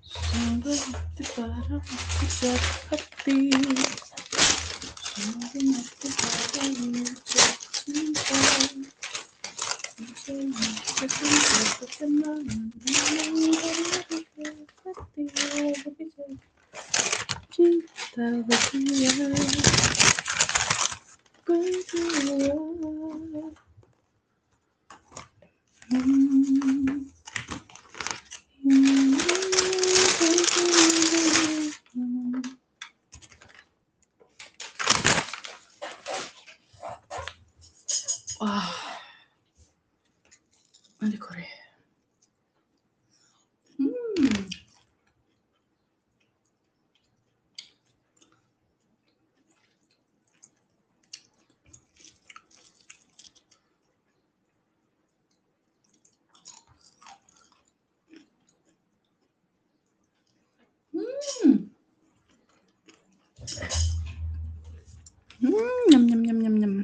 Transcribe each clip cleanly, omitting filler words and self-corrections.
Sungguh hati para pusat hati, sungguh hati para wujud cinta, sungguh hati kenangan hati cinta berdua. Wah, di Korea. Nyam nyam nyam nyam nyam.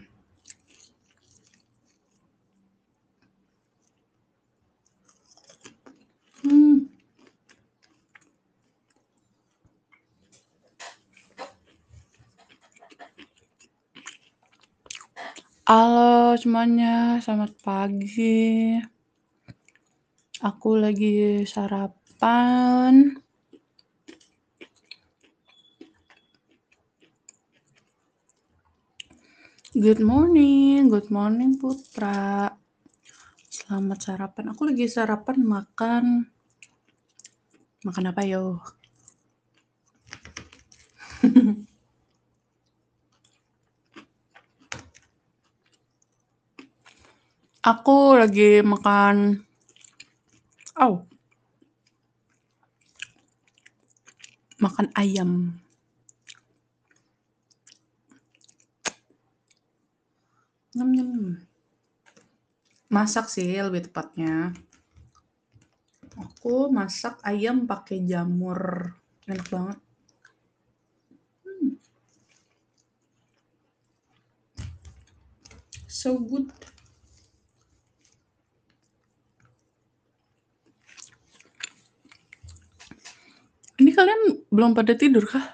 Halo semuanya, selamat pagi. Aku lagi sarapan. Good morning Putra. Selamat sarapan. Aku lagi sarapan makan apa yo? Aku lagi makan makan ayam. Nyam nyam. Masak sih lebih tepatnya. Aku masak ayam pakai jamur. Enak banget. So good. Ini kalian belum pada tidur kah?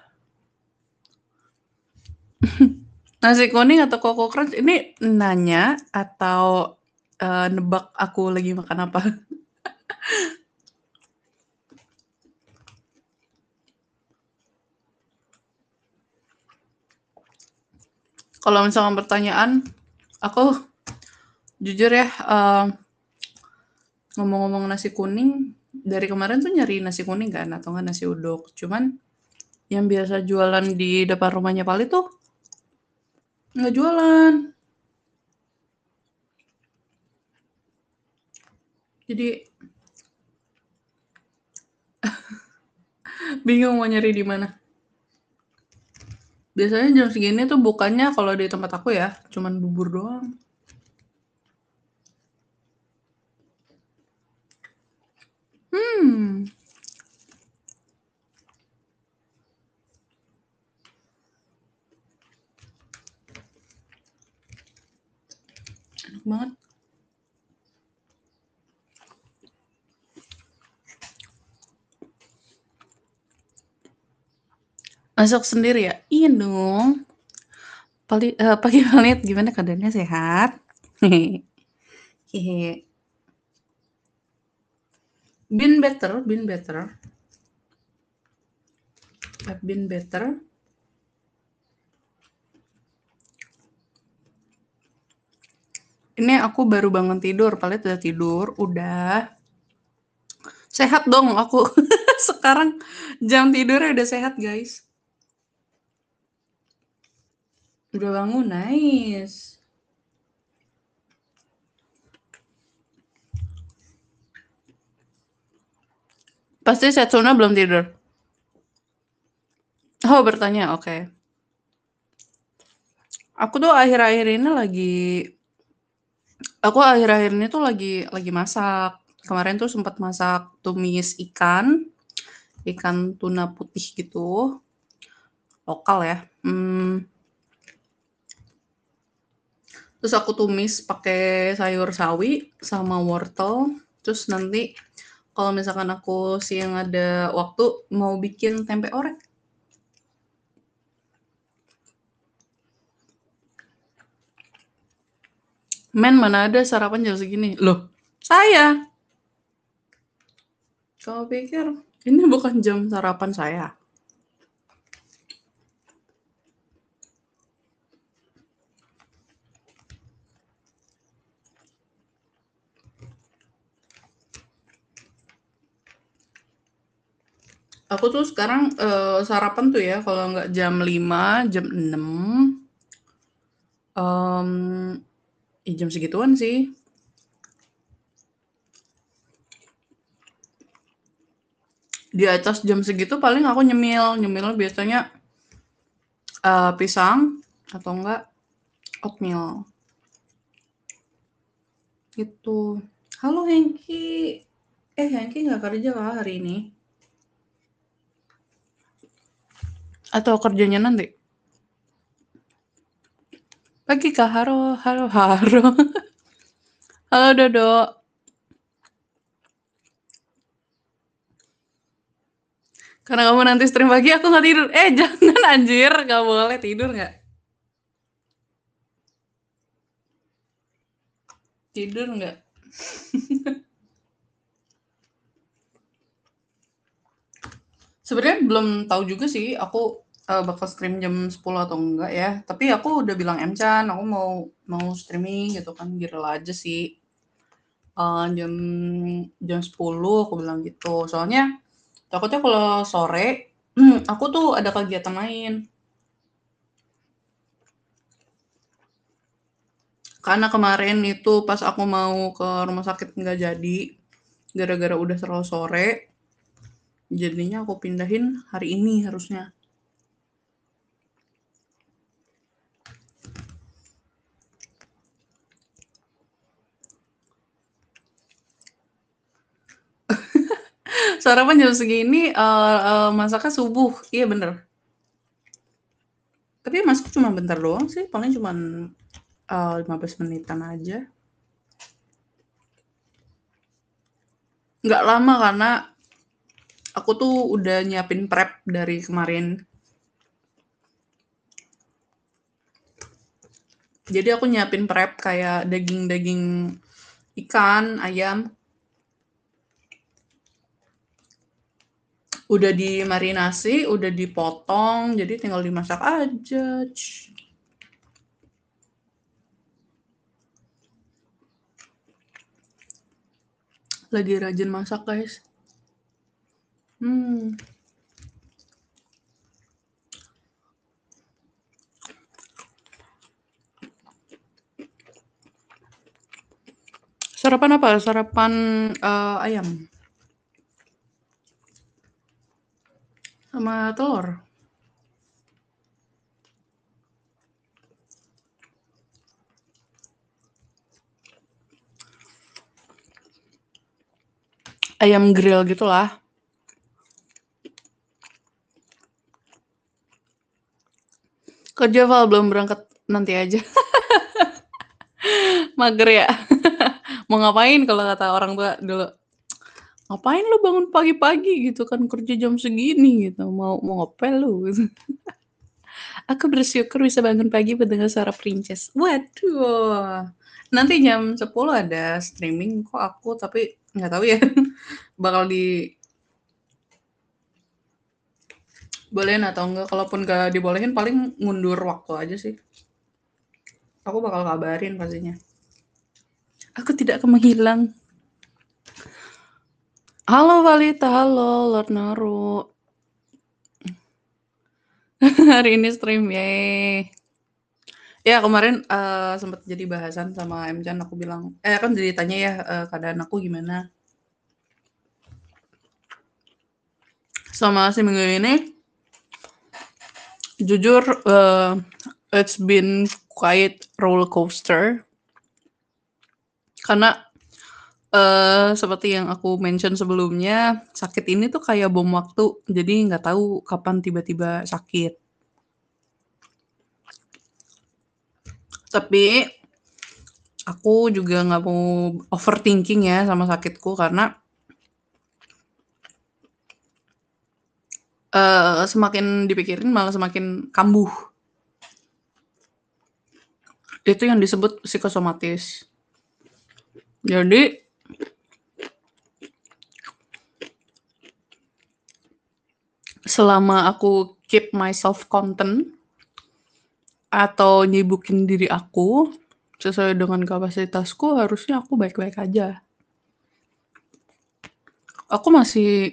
Nasi kuning atau Koko Crunch ini nanya atau nebak aku lagi makan apa? Kalau misalkan pertanyaan, aku jujur ya, ngomong-ngomong nasi kuning, dari kemarin tuh nyari nasi kuning kan, atau nggak nasi uduk. Cuman yang biasa jualan di depan rumahnya Pali tuh nggak jualan. Jadi bingung mau nyari di mana. Biasanya jam segini tuh bukannya kalau di tempat aku ya, cuman bubur doang. Enak banget. Masak sendiri ya? Iya dong. Pagi Valet gimana keadaannya, sehat? Hehe. Been better. I've been better. Ini aku baru bangun tidur, Valet udah tidur, udah. Sehat dong aku. Sekarang jam tidurnya udah sehat, guys. Udah bangun, nice. Pasti Setsuna belum tidur. Oh, bertanya, oke. Aku tuh akhir-akhir ini tuh lagi masak. Kemarin tuh sempat masak tumis ikan tuna putih gitu, lokal ya. Terus aku tumis pakai sayur sawi sama wortel. Terus nanti Kalau misalkan aku siang ada waktu, mau bikin tempe orek. Men, mana ada sarapan jam segini? Loh, saya. Kamu pikir ini bukan jam sarapan saya? Aku tuh sekarang sarapan tuh ya, kalau nggak jam 5, jam 6, jam segituan sih. Di atas jam segitu paling aku nyemil biasanya pisang atau enggak oatmeal gitu. Halo Hengki, Hengki nggak kerja kah hari ini? Atau kerjanya nanti? Pagi kah? Halo, halo, halo. Halo Dodo. Karena kamu nanti stream pagi, aku nggak tidur. Jangan anjir, nggak boleh tidur nggak? Tidur nggak? Sebenarnya belum tahu juga sih, aku bakal stream jam 10 atau enggak ya. Tapi aku udah bilang Emchan, aku mau mau streaming gitu kan, girl aja sih. Jam jam 10 aku bilang gitu. Soalnya takutnya kalau sore, aku tuh ada kegiatan lain. Karena kemarin itu pas aku mau ke rumah sakit nggak jadi, gara-gara udah terlalu sore, jadinya aku pindahin hari ini harusnya. Sarapan jam segini, masaknya subuh. Iya bener. Tapi masak cuma bentar doang sih, paling cuman 15 menitan aja. Nggak lama karena aku tuh udah nyiapin prep dari kemarin. Jadi aku nyiapin prep kayak daging-daging ikan, ayam, udah dimarinasi, udah dipotong, jadi tinggal dimasak aja. Lagi rajin masak, guys. Hmm. Sarapan apa? Sarapan ayam sama telur. Ayam grill gitulah. Kerja Val belum berangkat, nanti aja. Mager ya. Mau ngapain kalau kata orang tua dulu? Ngapain lu bangun pagi-pagi gitu kan, kerja jam segini gitu. Mau ngepel lu gitu. Aku bersyukur bisa bangun pagi mendengar suara Princess. Waduh. Nanti jam 10 ada streaming kok aku, tapi nggak tahu ya. Bakal dibolehin atau enggak. Kalaupun nggak dibolehin paling mundur waktu aja sih. Aku bakal kabarin pastinya. Aku tidak akan menghilang. Halo Valita, halo Lord Naru. Hari ini stream, yeay. Ya kemarin sempat jadi bahasan sama Emchan, aku bilang, kan jadi tanya ya keadaan aku gimana. Sama si minggu ini, jujur it's been quite roller coaster. Karena seperti yang aku mention sebelumnya, sakit ini tuh kayak bom waktu, jadi nggak tahu kapan tiba-tiba sakit. Tapi aku juga nggak mau overthinking ya sama sakitku, karena Semakin dipikirin malah semakin kambuh. Itu yang disebut psikosomatis. Jadi selama aku keep myself content atau nyibukin diri aku sesuai dengan kapasitasku, harusnya aku baik-baik aja. Aku masih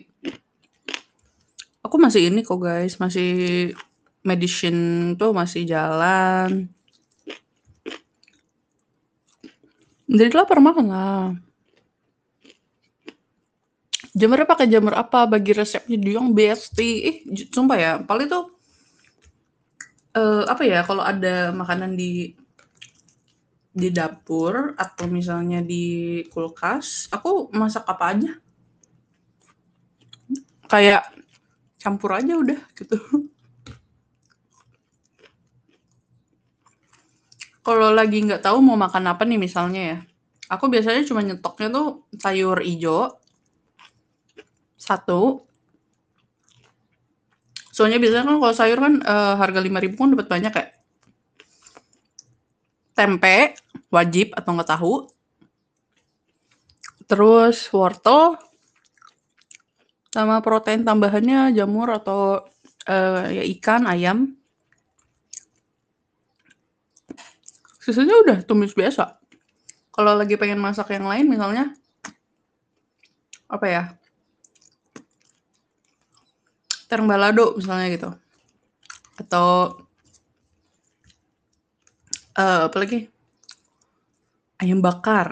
ini kok guys, masih medicine tuh masih jalan. Jadi lapar makan lah. Jamurnya pakai jamur apa? Bagi resepnya Diong Besti. Sumpah ya, paling tuh apa ya, kalau ada makanan di dapur atau misalnya di kulkas, aku masak apa aja. Kayak campur aja udah gitu. Kalau lagi nggak tahu mau makan apa nih misalnya ya, aku biasanya cuma nyetoknya tuh sayur ijo satu. Soalnya biasanya kan kalau sayur kan harga 5.000 kan dapat banyak ya. Tempe wajib atau nggak tahu. Terus wortel sama protein tambahannya jamur atau ya ikan, ayam. Sisanya udah tumis biasa. Kalau lagi pengen masak yang lain misalnya apa ya? Terong balado misalnya gitu. Atau apa lagi? Ayam bakar,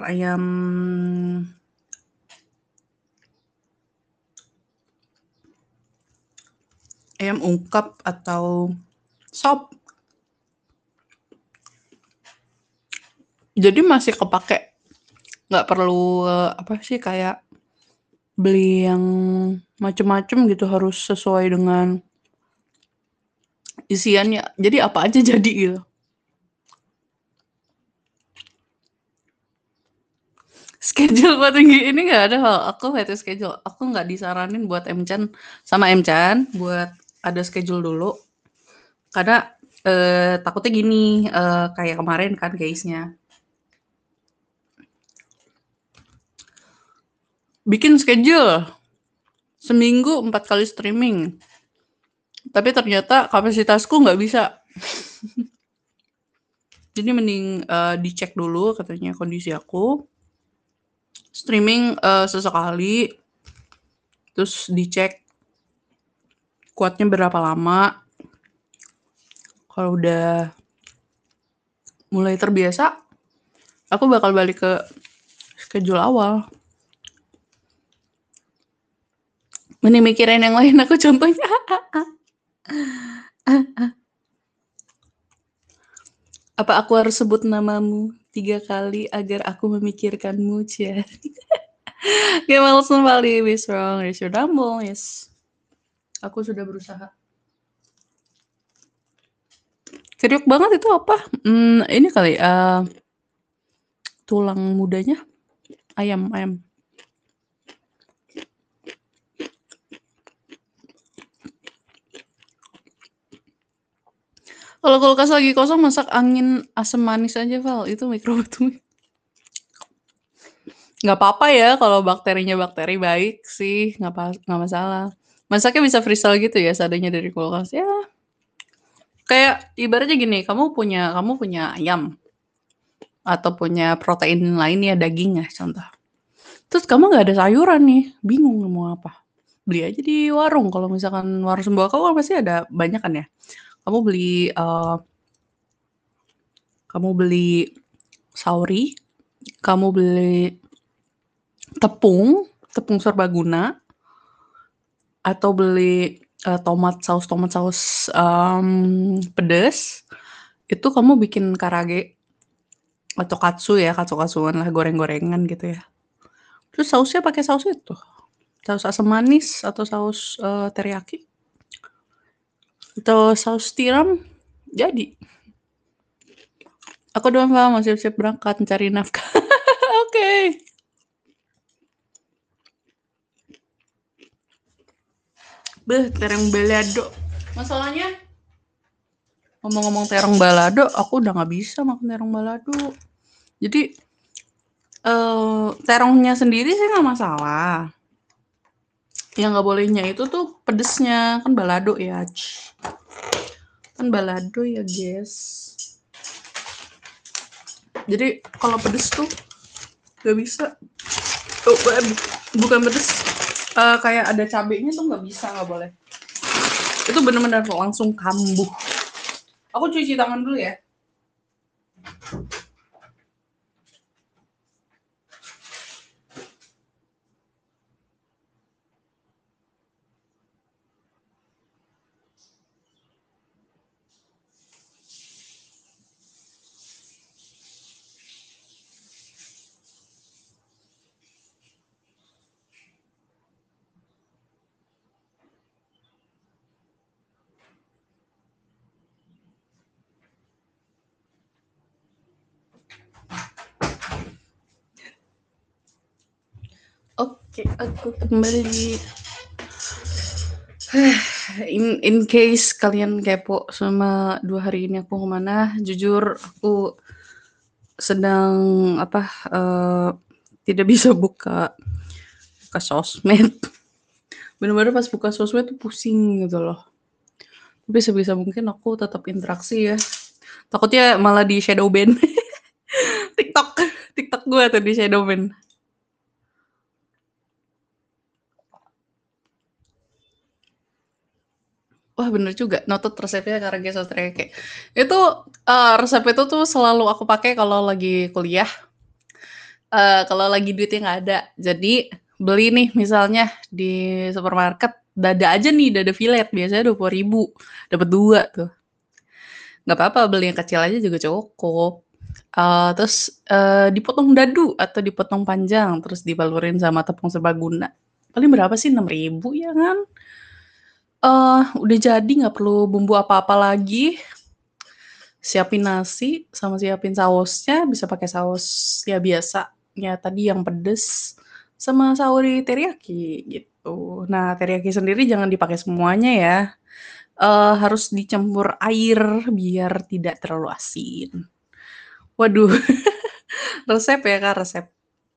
ayam ungkap atau sop. Jadi masih kepake. Nggak perlu apa sih kayak beli yang macem-macem gitu, harus sesuai dengan isiannya. Jadi apa aja jadi gitu. Schedule buat tinggi ini nggak ada hal. Aku itu schedule. Aku nggak disaranin buat Mchan sama Mchan buat ada schedule dulu. Karena takutnya gini, kayak kemarin kan case-nya. Bikin schedule. Seminggu 4 kali streaming. Tapi ternyata kapasitasku nggak bisa. Jadi mending dicek dulu katanya kondisi aku. Streaming sesekali. Terus dicek kuatnya berapa lama. Kalau udah mulai terbiasa, aku bakal balik ke schedule awal. Mending mikirin yang lain aku contohnya. Apa aku harus sebut namamu 3 kali agar aku memikirkanmu, cia. Gamal kembali, be strong, raise your dumbbell, yes. Aku sudah berusaha. Kriuk banget itu apa? Ini kali, tulang mudanya ayam. Kalau kulkas lagi kosong masak angin asam manis aja, Val. Itu mikrobotumi. Nggak apa-apa ya kalau bakterinya bakteri baik sih, nggak masalah. Masaknya bisa freestyle gitu ya, seadanya dari kulkas. Ya, kayak ibaratnya gini, kamu punya ayam atau punya protein lain ya, daging ya contoh. Terus kamu nggak ada sayuran nih, bingung mau apa. Beli aja di warung. Kalau misalkan warung sembako kan pasti ada banyak kan ya. Kamu beli sauri, kamu beli tepung serbaguna, atau beli tomat saus pedes. Itu kamu bikin karage atau katsu-katsuan lah, goreng-gorengan gitu ya. Terus sausnya pakai saus itu. Saus asam manis atau saus teriyaki atau saus tiram jadi. Aku doang mau siap-siap berangkat mencari nafkah. Oke. Beh, terong balado. Masalahnya ngomong-ngomong terong balado, aku udah nggak bisa makan terong balado. Jadi terongnya sendiri sih nggak masalah. Yang nggak bolehnya itu tuh pedesnya, kan balado ya. Kan balado ya, guys. Jadi kalau pedes tuh nggak bisa. Oh, bukan pedes. Kayak ada cabenya tuh nggak bisa, nggak boleh. Itu bener-bener langsung kambuh. Aku cuci tangan dulu ya. Oke, aku kembali. In case kalian kepo sama 2 hari ini aku kemana, jujur aku sedang tidak bisa buka sosmed. Bener-bener pas buka sosmed tuh pusing gitu loh. Tapi sebisa mungkin aku tetap interaksi ya. Takutnya malah di shadow ban. TikTok gue tuh di shadow ban. Wah bener juga, noted resepnya Karage Sostreke. Itu resep itu tuh selalu aku pakai kalau lagi kuliah, kalau lagi duitnya nggak ada. Jadi beli nih misalnya di supermarket, dada aja nih, dada filet biasanya 20.000, dapat 2 tuh. Nggak apa-apa beli yang kecil aja juga cukup. Terus dipotong dadu atau dipotong panjang, terus dibalurin sama tepung serbaguna. Paling berapa sih, 6.000 ya kan? Udah jadi nggak perlu bumbu apa-apa lagi. Siapin nasi sama siapin sausnya, bisa pakai saus ya biasa, ya tadi yang pedes sama sauri teriyaki gitu. Nah, teriyaki sendiri jangan dipakai semuanya ya. Harus dicampur air biar tidak terlalu asin. Waduh, resep ya Kak, resep.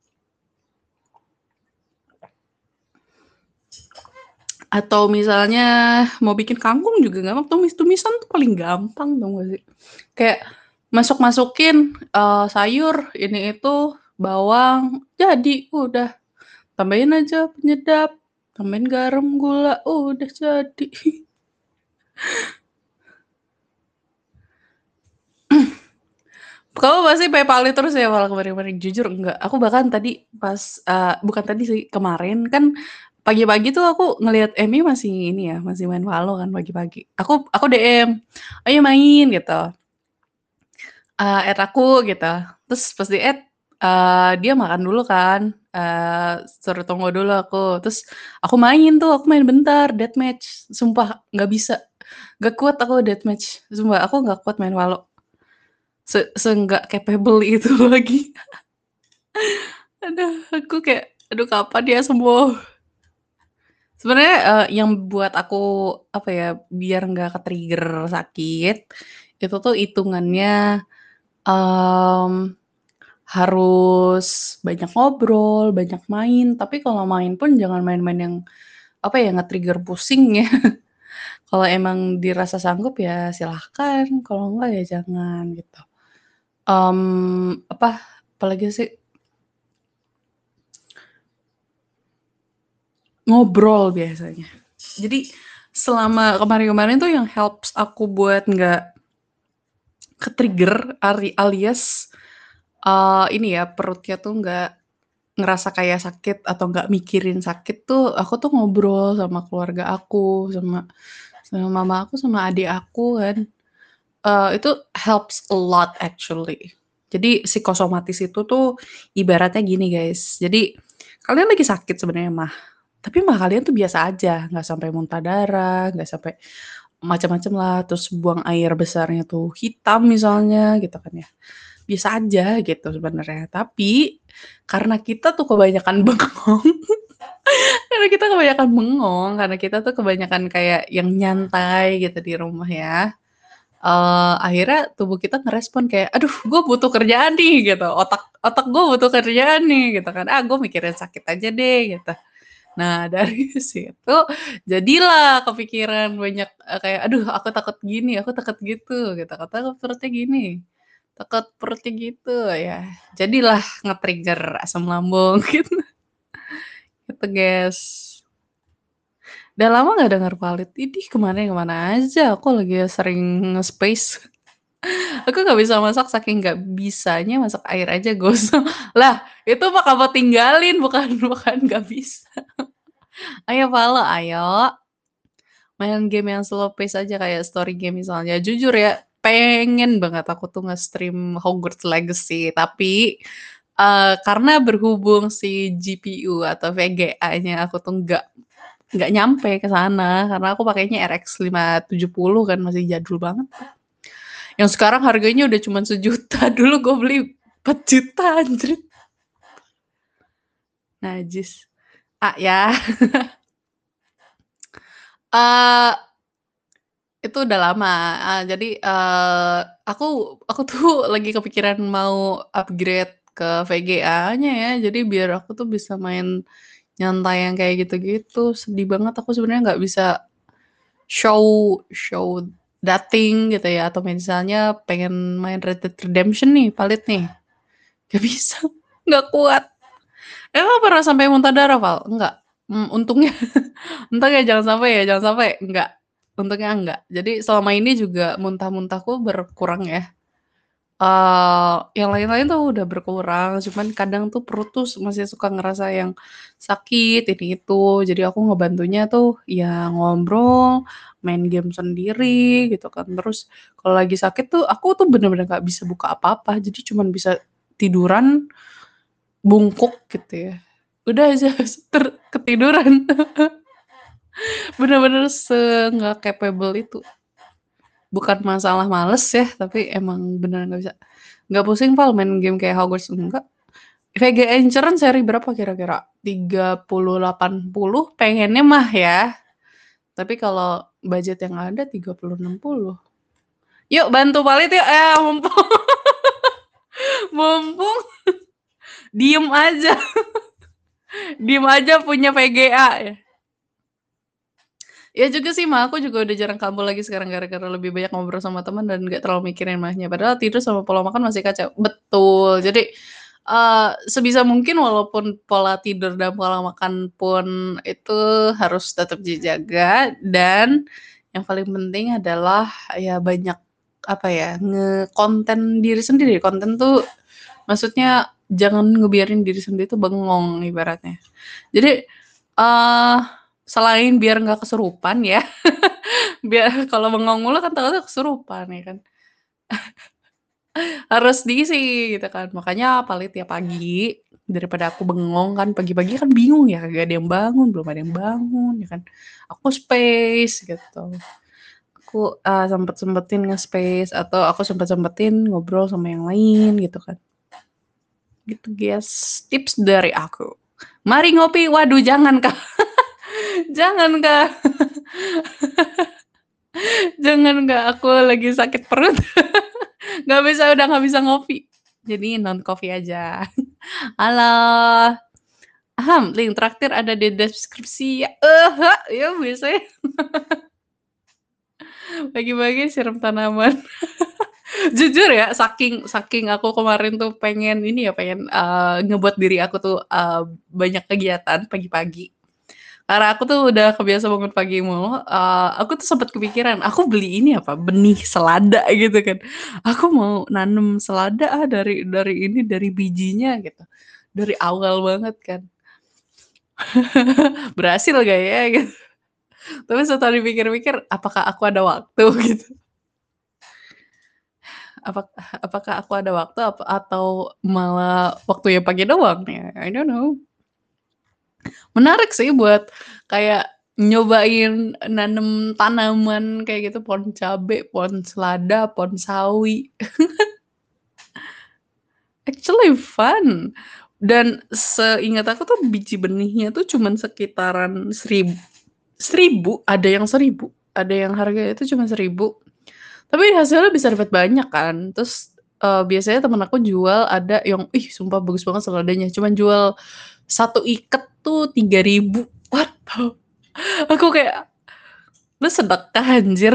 Atau misalnya mau bikin kangkung juga gampang, tumis-tumisan tuh paling gampang tau gak sih? Kayak masuk-masukin sayur ini itu, bawang, jadi udah. Tambahin aja penyedap, tambahin garam, gula, udah jadi. Kamu pasti paypal terus ya malah kemarin-kemarin? Jujur enggak, aku bahkan tadi pas, bukan tadi sih, kemarin kan pagi-pagi tuh aku ngelihat Emi masih ini ya, masih main Valo kan pagi-pagi. Aku DM, "Ayo main," gitu. Add aku gitu, terus pas di-add, dia makan dulu kan, suruh tunggu dulu aku, terus aku main bentar deathmatch, sumpah nggak bisa, nggak kuat aku deathmatch, sumpah aku nggak kuat main Valo, nggak capable itu lagi. Aduh, aku kayak, aduh kapan dia sembuh. Sebenarnya yang buat aku apa ya, biar nggak ke-trigger sakit, itu tuh hitungannya harus banyak ngobrol, banyak main, tapi kalau main pun jangan main-main yang apa ya, nge-trigger pusing ya. Kalau emang dirasa sanggup ya silahkan, kalau enggak ya jangan gitu. Apa, apalagi sih, ngobrol biasanya. Jadi selama kemarin-kemarin tuh yang helps aku buat nggak ke-trigger alias, ini ya, perutnya tuh nggak ngerasa kayak sakit atau nggak mikirin sakit tuh, aku tuh ngobrol sama keluarga aku, sama mama aku, sama adik aku kan. Itu helps a lot actually. Jadi psikosomatis itu tuh ibaratnya gini guys, jadi kalian lagi sakit sebenarnya mah, tapi mah kalian tuh biasa aja, nggak sampai muntah darah, nggak sampai macam-macam lah, terus buang air besarnya tuh hitam misalnya gitu kan ya. Biasa aja gitu sebenarnya, tapi karena kita tuh kebanyakan bengong, Karena kita kebanyakan bengong, karena kita tuh kebanyakan kayak yang nyantai gitu di rumah ya. Akhirnya tubuh kita ngerespon kayak, "Aduh gue butuh kerjaan nih," gitu, "otak otak gue butuh kerjaan nih," gitu kan, "Ah gue mikirin sakit aja deh," gitu. Nah dari situ jadilah kepikiran banyak, kayak, "Aduh aku takut gini, aku takut gitu," gitu, "takut perutnya gini, takut perutnya gitu," ya jadilah nge-trigger asam lambung gitu, gitu guys. Udah lama nggak denger Valid, idih kemana kemana aja, aku lagi sering nge-space. Aku nggak bisa masak saking nggak bisanya masak air aja gosong. Lah, itu mah kamu tinggalin bukan bukan nggak bisa. Ayo Valo, ayo main game yang slow pace aja kayak story game misalnya. Jujur ya, pengen banget aku tuh nge-stream Hogwarts Legacy, tapi karena berhubung si GPU atau VGA-nya aku tuh nggak nyampe ke sana karena aku pakainya RX 570 kan masih jadul banget. Yang sekarang harganya udah cuma 1 juta. Dulu gue beli 4 juta anjir. Najis. Ya. Eee, itu udah lama, jadi, aku tuh lagi kepikiran mau upgrade ke VGA-nya ya, jadi biar aku tuh bisa main nyantai yang kayak gitu-gitu. Sedih banget aku sebenarnya nggak bisa show show dating gitu ya, atau misalnya pengen main Red Dead Redemption nih, Valid nih, nggak bisa, nggak kuat. Emang pernah sampai muntah darah, Val? Enggak? Untungnya untungnya jangan sampai ya, jangan sampai, enggak. Untungnya enggak. Jadi selama ini juga muntah-muntahku berkurang ya. Yang lain-lain tuh udah berkurang, cuman kadang tuh perut tuh masih suka ngerasa yang sakit, ini itu. Jadi aku ngebantunya tuh ya ngobrol, main game sendiri gitu kan. Terus kalau lagi sakit tuh aku tuh bener-bener nggak bisa buka apa-apa, jadi cuman bisa tiduran, bungkuk gitu ya. Udah aja ketiduran. Bener-bener nggak capable itu. Bukan masalah males ya, tapi emang beneran nggak bisa. Nggak pusing Val main game kayak Hogwarts, enggak. VG Inceran seri berapa kira-kira? 3080 pengennya mah ya. Tapi kalau budget yang ada 3060. Yuk bantu Valit yuk, mumpung mumpung diem aja, diem aja punya VGA ya. Ya juga sih mah, aku juga udah jarang kabel lagi sekarang gara-gara lebih banyak ngobrol sama teman dan nggak terlalu mikirin mahnya. Padahal tidur sama pola makan masih kacau. Betul. Jadi sebisa mungkin walaupun pola tidur dan pola makan pun itu harus tetap dijaga dan yang paling penting adalah ya banyak apa ya ngekonten diri sendiri. Konten tuh maksudnya jangan ngebiarin diri sendiri tuh bengong ibaratnya. Jadi selain biar nggak kesurupan ya, biar kalau bengong mulu kan takutnya kesurupan ya kan. Harus diisi gitu kan. Makanya paling tiap pagi daripada aku bengong kan pagi-pagi kan bingung ya kagak ada yang bangun, belum ada yang bangun ya kan. Aku space gitu. Aku sempet-sempetin nge-space atau aku sempet-sempetin ngobrol sama yang lain gitu kan. Gitu guys, tips dari aku. Mari ngopi, waduh jangan Kak. Jangan Kak. Jangan Kak, aku lagi sakit perut. Nggak bisa, udah nggak bisa ngopi. Jadi non coffee aja. Halo. Link traktir ada di deskripsi ya. Ya biasanya bagi-bagi siram tanaman. Jujur ya, saking saking aku kemarin tuh pengen ini ya, pengen ngebuat diri aku tuh banyak kegiatan pagi-pagi. Karena aku tuh udah kebiasa bangun pagi mulu, aku tuh sempat kepikiran, aku beli ini apa, benih selada gitu kan. Aku mau nanem selada dari ini, dari bijinya gitu. Dari awal banget kan. Berhasil gak ya gitu. Tapi setelah dipikir-pikir, apakah aku ada waktu gitu. Apakah aku ada waktu atau malah waktunya pagi doang ya, I don't know. Menarik sih buat kayak nyobain nanem tanaman kayak gitu, pohon cabe, pohon selada, pohon sawi. Actually fun. Dan seingat aku tuh biji benihnya tuh cuman sekitaran 1.000, ada yang 1.000, ada yang harganya itu cuma 1.000, tapi hasilnya bisa dapat banyak kan. Terus, biasanya temen aku jual ada yang, ih sumpah bagus banget seladanya, cuman jual satu iket tuh 3.000. What the aku kayak, "Lu sedekah anjir."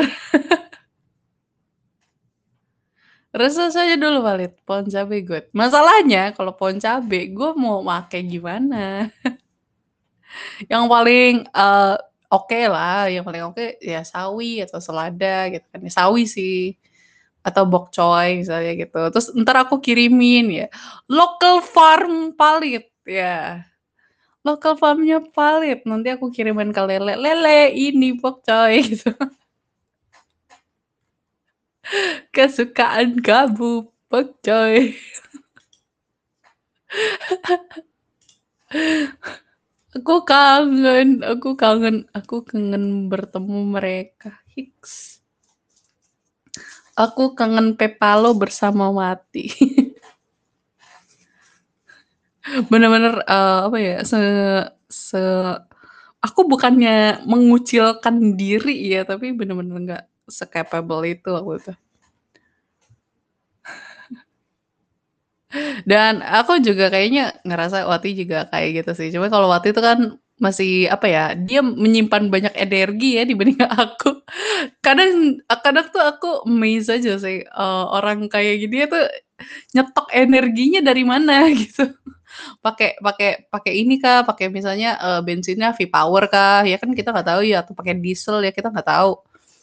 Rasa saja dulu valid, pohon cabe good. Masalahnya kalau pohon cabe, gue mau make gimana? Yang paling, oke lah, yang paling oke ya sawi atau selada gitu kan, ya sawi sih, atau bok choy misalnya gitu. Terus entar aku kirimin ya, local farm Palit, ya, local farm-nya Palit, nanti aku kirimin ke Lele, "Lele, ini bok choy," gitu, "kesukaan kamu, bok choy." Aku kangen bertemu mereka, hiks. Aku kangen Pepalo bersama Wati. Bener-bener, apa ya, se aku bukannya mengucilkan diri ya, tapi bener-bener nggak se-capable itu aku tuh. Dan aku juga kayaknya ngerasa Wati juga kayak gitu sih. Cuma kalau Wati itu kan masih apa ya, dia menyimpan banyak energi ya dibanding aku. Kadang kadang tuh aku amazed aja sih, orang kayak gini tuh nyetok energinya dari mana gitu. Pakai pakai pakai ini kah, pakai misalnya, bensinnya V-Power kah, ya kan kita nggak tahu ya, atau pakai diesel ya kita nggak tahu.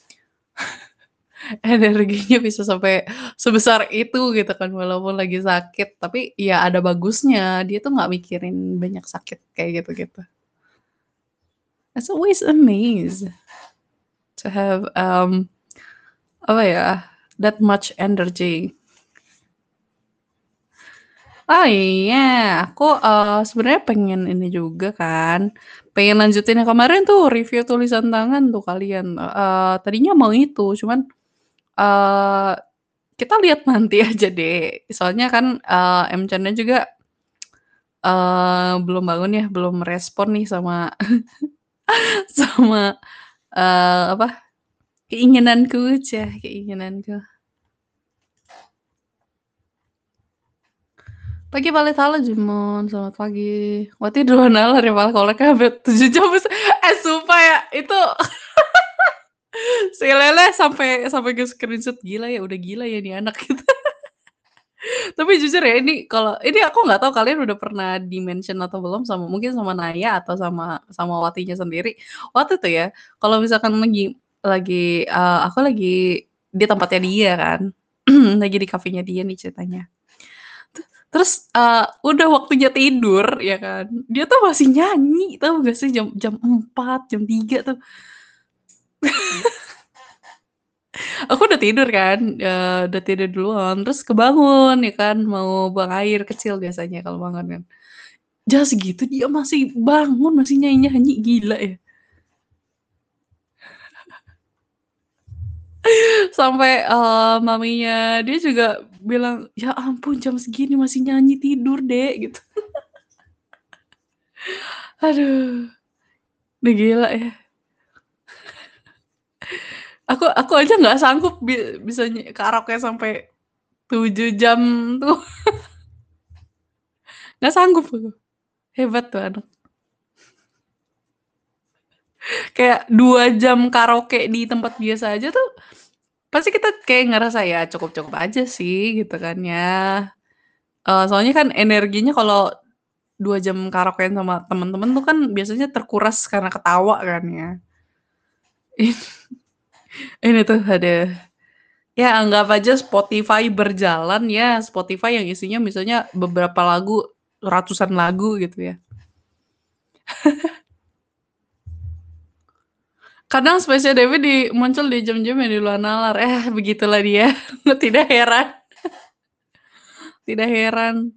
Energinya bisa sampai sebesar itu gitu kan walaupun lagi sakit, tapi ya ada bagusnya, dia tuh nggak mikirin banyak sakit kayak gitu-gitu. It's always amazed to have, apa ya, that much energy. Oh iya, aku, sebenarnya pengen ini juga kan, pengen lanjutin yang kemarin tuh review tulisan tangan tuh kalian, tadinya mau itu cuman, eee, kita lihat nanti aja deh. Soalnya kan, mChan-nya juga, belum bangun ya, belum respon nih sama sama, apa, keinginanku. Pagi Valet, halo Jemon, selamat pagi. Berarti duluan nalar ya Pal, koleknya sampai 7 jam sumpah ya, itu si Lele sampai sampai nge-screenshot, gila ya, udah gila ya nih anak gitu. Tapi jujur ya ini kalau ini aku nggak tahu kalian udah pernah di-mention atau belum sama mungkin sama Naya atau sama sama Watinya sendiri. Waktu itu ya, kalau misalkan aku lagi di tempatnya dia kan, lagi di kafenya dia nih ceritanya. Terus, udah waktunya tidur ya kan, dia tuh masih nyanyi, tahu nggak sih jam jam 4, jam 3 tuh. Aku udah tidur kan, udah tidur duluan, terus kebangun ya kan, mau buang air kecil biasanya kalau bangun kan. Jam segitu dia masih bangun, masih nyanyi-nyanyi, gila ya. Sampai, maminya dia juga bilang, "Ya ampun jam segini masih nyanyi, tidur Dek," gitu. Aduh, udah gila ya. Aku aja nggak sanggup bisa karaoke sampai 7 jam tuh, nggak sanggup aku. Hebat tuh anak. Kayak 2 jam karaoke di tempat biasa aja tuh, pasti kita kayak ngerasa ya cukup-cukup aja sih gitu kan ya. Soalnya kan energinya kalau 2 jam karaokean sama temen-temen tuh kan biasanya terkuras karena ketawa kan ya. Ini tuh ada ya anggap aja Spotify berjalan ya, Spotify yang isinya misalnya beberapa lagu, ratusan lagu gitu ya. Kadang Space Dewi muncul di jam-jam yang di luar nalar. Begitulah dia. Tidak heran, tidak heran.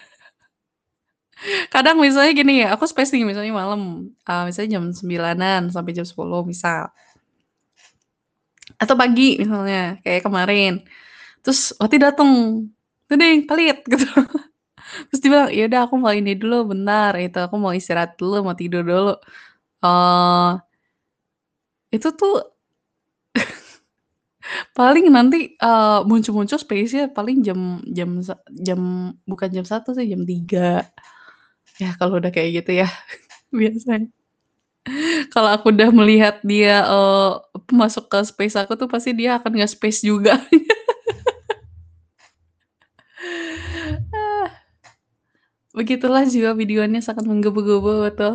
Kadang misalnya gini ya, aku spacing misalnya malam, misalnya jam 9-an sampai jam 10 misal. Atau pagi misalnya, kayak kemarin. Terus Wati dateng, "Tuh deh, Palit," gitu. Terus dia bilang, "Ya udah aku mau ini dulu bentar," itu, "aku mau istirahat dulu, mau tidur dulu." Eee, itu tuh paling nanti, muncul-muncul space-nya paling jam jam jam bukan jam 1 sih, jam 3. Ya kalau udah kayak gitu ya biasanya. Kalau aku udah melihat dia, masuk ke space aku tuh pasti dia akan nge-space juga. Ah, begitulah jiwa biduannya sangat menggebu-gebu, betul.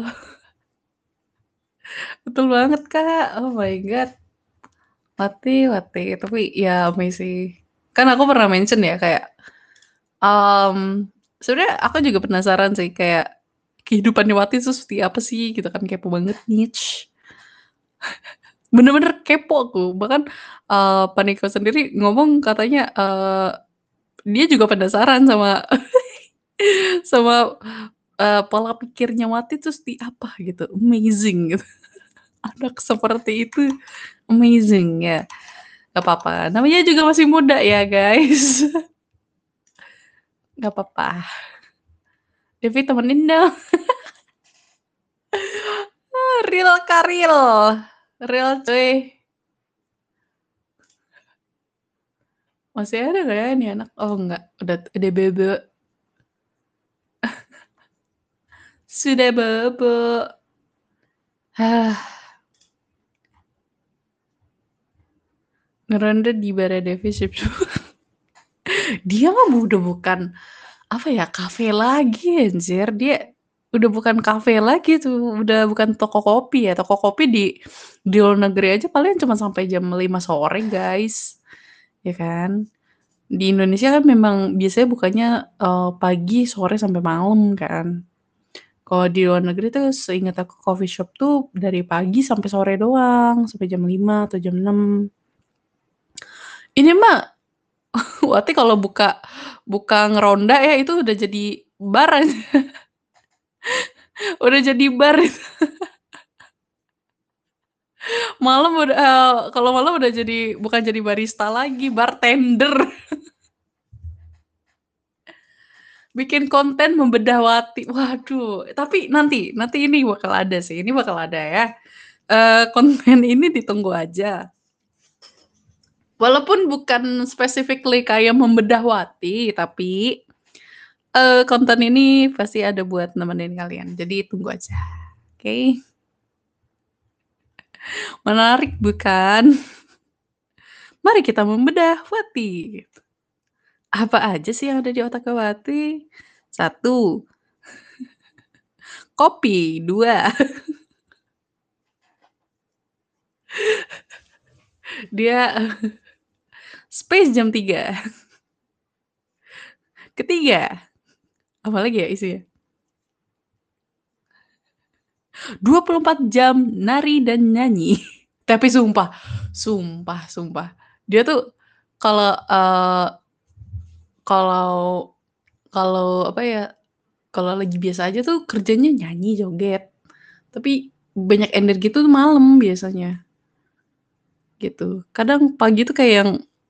Betul banget, Kak. Oh my god. Mati mati, tapi ya amazing. Kan aku pernah mention ya kayak, sebenarnya aku juga penasaran sih kayak kehidupannya Wati tuh seperti apa sih gitu kan, kepo banget, niche. Bener-bener kepo aku, bahkan, Paniko sendiri ngomong katanya, dia juga penasaran sama sama, pola pikirnya Wati tuh seperti apa gitu, amazing gitu. Anak seperti itu amazing ya. Gak apa-apa, namanya juga masih muda ya guys. Gak apa-apa. Devi temenin dong. Real Kak, real. Real cuy. Masih ada nggak ya ini anak? Oh nggak, udah bebe. Sudah bobo. Hah, ngeronda di Baradevi Ship. Dia mah udah bukan apa ya, kafe lagi anjir. Dia udah bukan kafe lagi tuh, udah bukan toko kopi ya. Toko kopi di luar negeri aja paling cuma sampai jam 5 sore, guys. Ya kan? Di Indonesia kan memang biasanya bukanya pagi, sore sampai malam kan. Kalau di luar negeri tuh seingat aku coffee shop tuh dari pagi sampai sore doang, sampai jam 5 atau jam 6. Ini mah Wati kalau buka buka ngeronda ya itu udah jadi bar aja. Udah jadi bar itu. Malam udah kalau malam udah jadi bukan jadi barista lagi, bartender. Bikin konten membedah Wati. Waduh, tapi nanti ini bakal ada sih, ini bakal ada ya. Konten ini ditunggu aja. Walaupun bukan specifically kayak membedah Wati, tapi konten ini pasti ada buat nemenin kalian. Jadi tunggu aja. Oke. Okay? Menarik bukan? Mari kita membedah Wati. Apa aja sih yang ada di otak Wati? 1, kopi. 2, dia space jam 3. Ketiga, apalagi ya isinya? 24 jam nari dan nyanyi. Tapi sumpah. Dia tuh kalau kalau kalau apa ya, kalau lagi biasa aja tuh kerjanya nyanyi, joget. Tapi banyak energi tuh malam biasanya. Gitu. Kadang pagi tuh kayak yang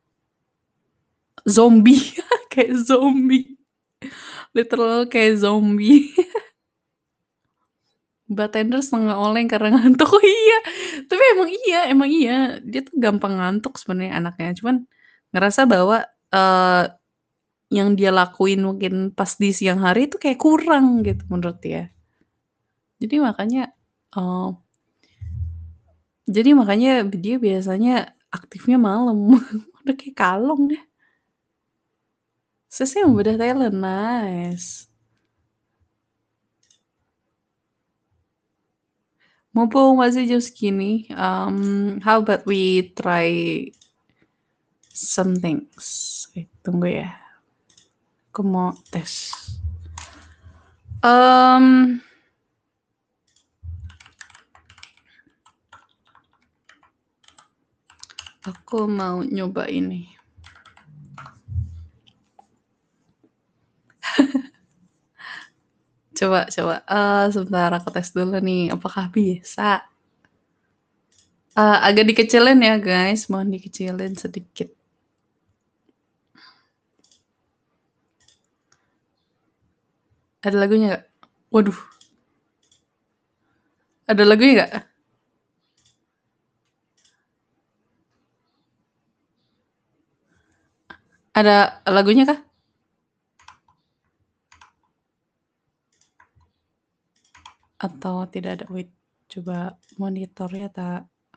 zombie, kayak zombie. Literal kayak zombie. Bartender setengah oleng karena ngantuk. Oh iya, tapi emang iya. Dia tuh gampang ngantuk sebenarnya anaknya. Cuman ngerasa bahwa yang dia lakuin mungkin pas di siang hari itu kayak kurang gitu menurut dia. Jadi makanya uh, dia biasanya aktifnya malam. Udah kayak kalong ya. Saya membedah talent, nice. Mumpung masih jam segini, how about we try some things. Tunggu ya. Aku mau tes. Aku mau nyoba ini. Coba. Sebentar aku tes dulu nih. Apakah bisa? Agak dikecilin ya guys. Mohon dikecilin sedikit. Ada lagunya nggak? Waduh, ada lagunya nggak? Ada lagunya kah? Atau tidak ada? Wait, coba monitornya tak.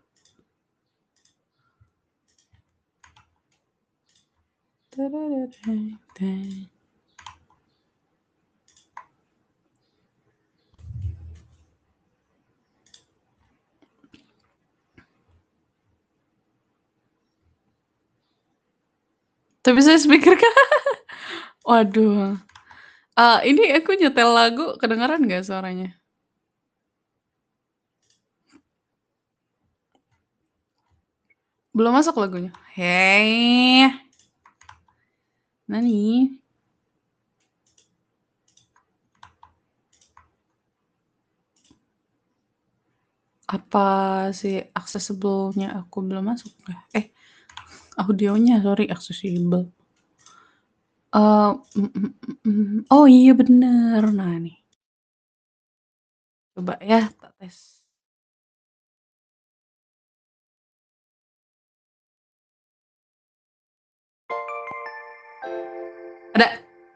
Tapi saya speaker kah? Waduh. Ini aku nyetel lagu, kedengeran nggak suaranya? Belum masuk lagunya. Hei, Nani? Apa sih accessible-nya aku belum masuk? Audionya sorry accessible. Oh iya bener. Nah nih, coba ya tak tes. Ada.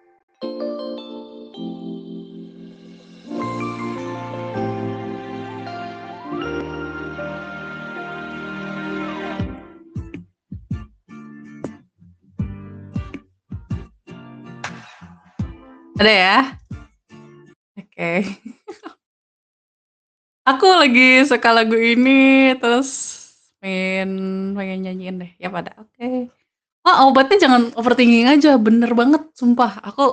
Ada ya? Oke. Aku lagi suka lagu ini terus pengen nyanyiin deh. Ya pada oke. Obatnya jangan overthinking aja, bener banget sumpah.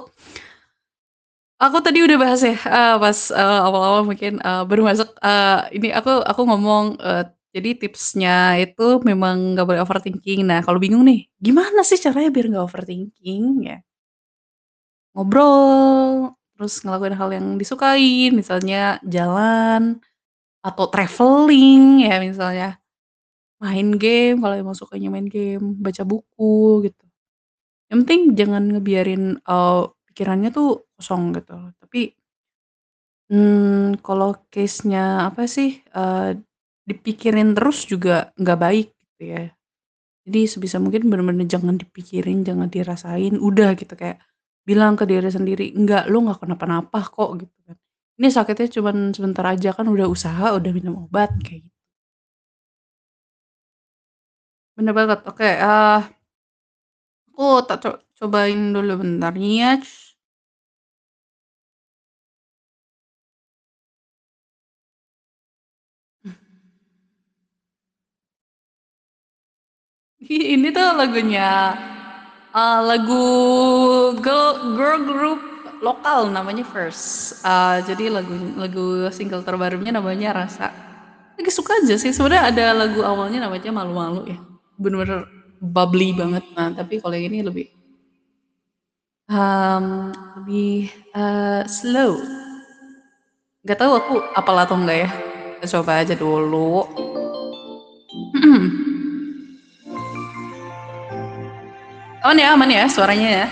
Aku tadi udah bahas ya, pas, awal-awal mungkin, baru masuk, ini aku ngomong, jadi tipsnya itu memang nggak boleh overthinking. Nah, kalau bingung nih, gimana sih caranya biar nggak overthinking ya? Ngobrol, terus ngelakuin hal yang disukain, misalnya jalan, atau traveling ya misalnya, main game kalau emang sukanya main game, baca buku gitu. Yang penting jangan ngebiarin, pikirannya tuh kosong gitu. Tapi kalau case-nya apa sih, dipikirin terus juga nggak baik gitu ya. Jadi sebisa mungkin bener-bener jangan dipikirin, jangan dirasain, udah gitu kayak bilang ke diri sendiri, "Enggak, lu nggak kenapa-napa kok," gitu kan. Ini sakitnya cuman sebentar aja kan udah usaha, udah minum obat, kayak gitu. Bener banget, oke, aku tak cobain dulu bentar ya. Ini tuh lagunya, lagu girl group lokal namanya First. Jadi lagu lagu single terbarunya namanya Rasa. Lagi suka aja sih. Sebenarnya ada lagu awalnya namanya Malu-Malu ya. Bener-bener bubbly banget. Nah, tapi kalau yang ini lebih slow. Gak tahu aku apal atau enggak ya. Kita coba aja dulu. Aman ya suaranya ya.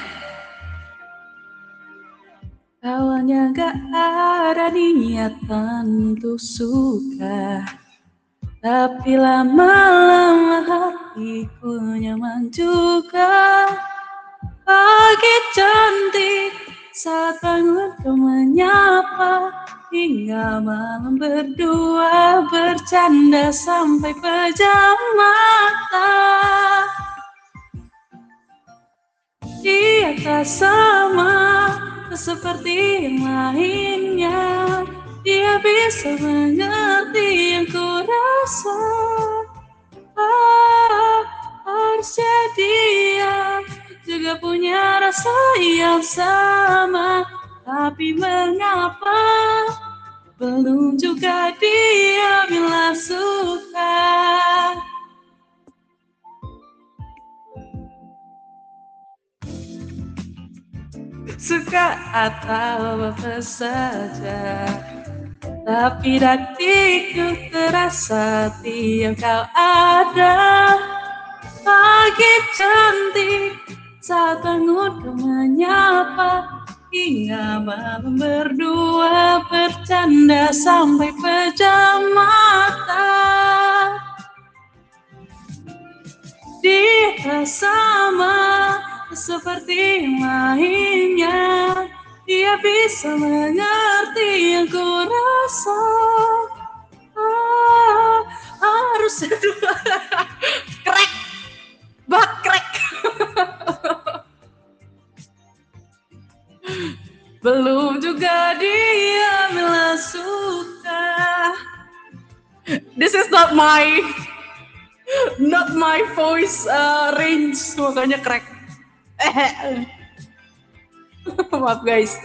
Awalnya gak ada niatan untuk suka, tapi lama-lama hatiku nyaman juga. Pagi cantik saat bangun kau menyapa, hingga malam berdua bercanda sampai pejam mata. Dia tak sama, tak seperti yang lainnya. Dia bisa mengerti yang ku rasa. Harusnya dia juga punya rasa yang sama. Tapi mengapa belum juga dia bilang suka. Suka atau apa saja, tapi hatiku terasa tiap kau ada. Pagi cantik saat bangun kau menyapa, hingga malam berdua bercanda sampai pejam mata. Dia sama seperti mainnya, dia bisa mengerti yang ku rasa. Harus krek, bakrek. Belum juga dia bilang suka. This is not my voice range, makanya crack. Maaf guys.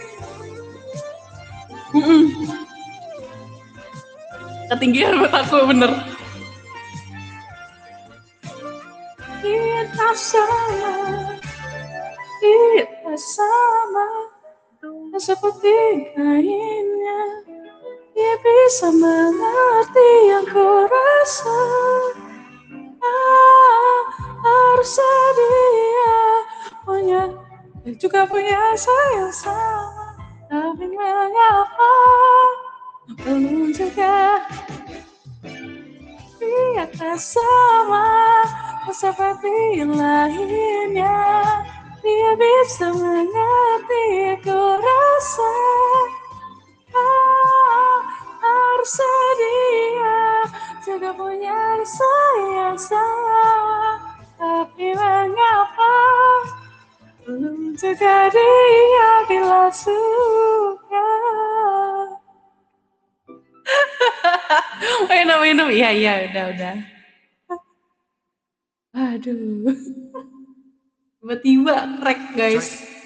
Ketinggian buat aku bener. Kita sama seperti mainnya, dia bisa mengerti yang ku rasa. Harus dia punya juga punya sayang sama, tapi mengapa belum juga dia tak sama seperti lainnya, dia bisa mengerti aku rasa. Harus dia juga punya sayang sama, tapi mengapa belum juga dia bila suka. Minum, iya, udah. Aduh, tiba-tiba crack guys.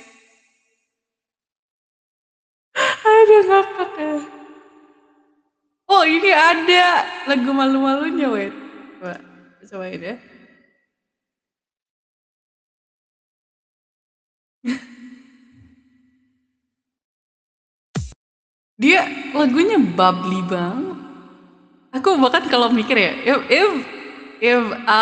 Aduh, ngakak ya. Oh, ini ada lagu malu-malunya, wait. Cobain ya. Dia lagunya bubbly banget. Aku bahkan kalau mikir ya, if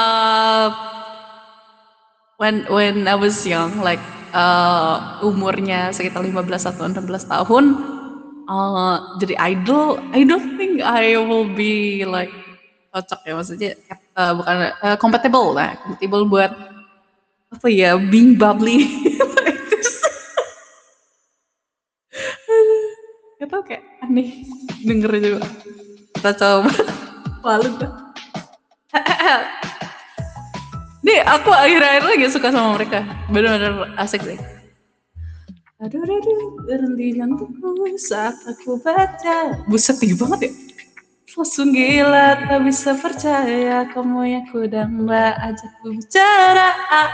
when I was young, like umurnya sekitar 15 atau 16 tahun, jadi idol, I don't think I will be like cocok ya, maksudnya bukan compatible buat apa ya, being bubbly. Gak tau, kayak aneh denger juga. Kita coba. Malu gue. Nih aku akhir-akhir lagi suka sama mereka, bener-bener asik sih. Aduh, berhenti jantungku saat aku baca. Buset, tinggi banget ya. Langsung gila, tak bisa percaya kamu yang kudang mbak ajakku bicara.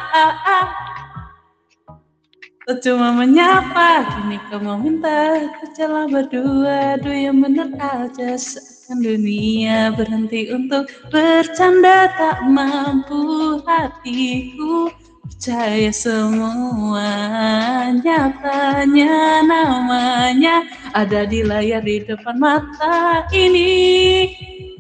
Tak cuma menyapa, kini kamu minta berjalan berdua. Aduh yang bener aja, seakan dunia berhenti untuk bercanda. Tak mampu hatiku percaya semua, nyatanya namanya ada di layar di depan mata ini.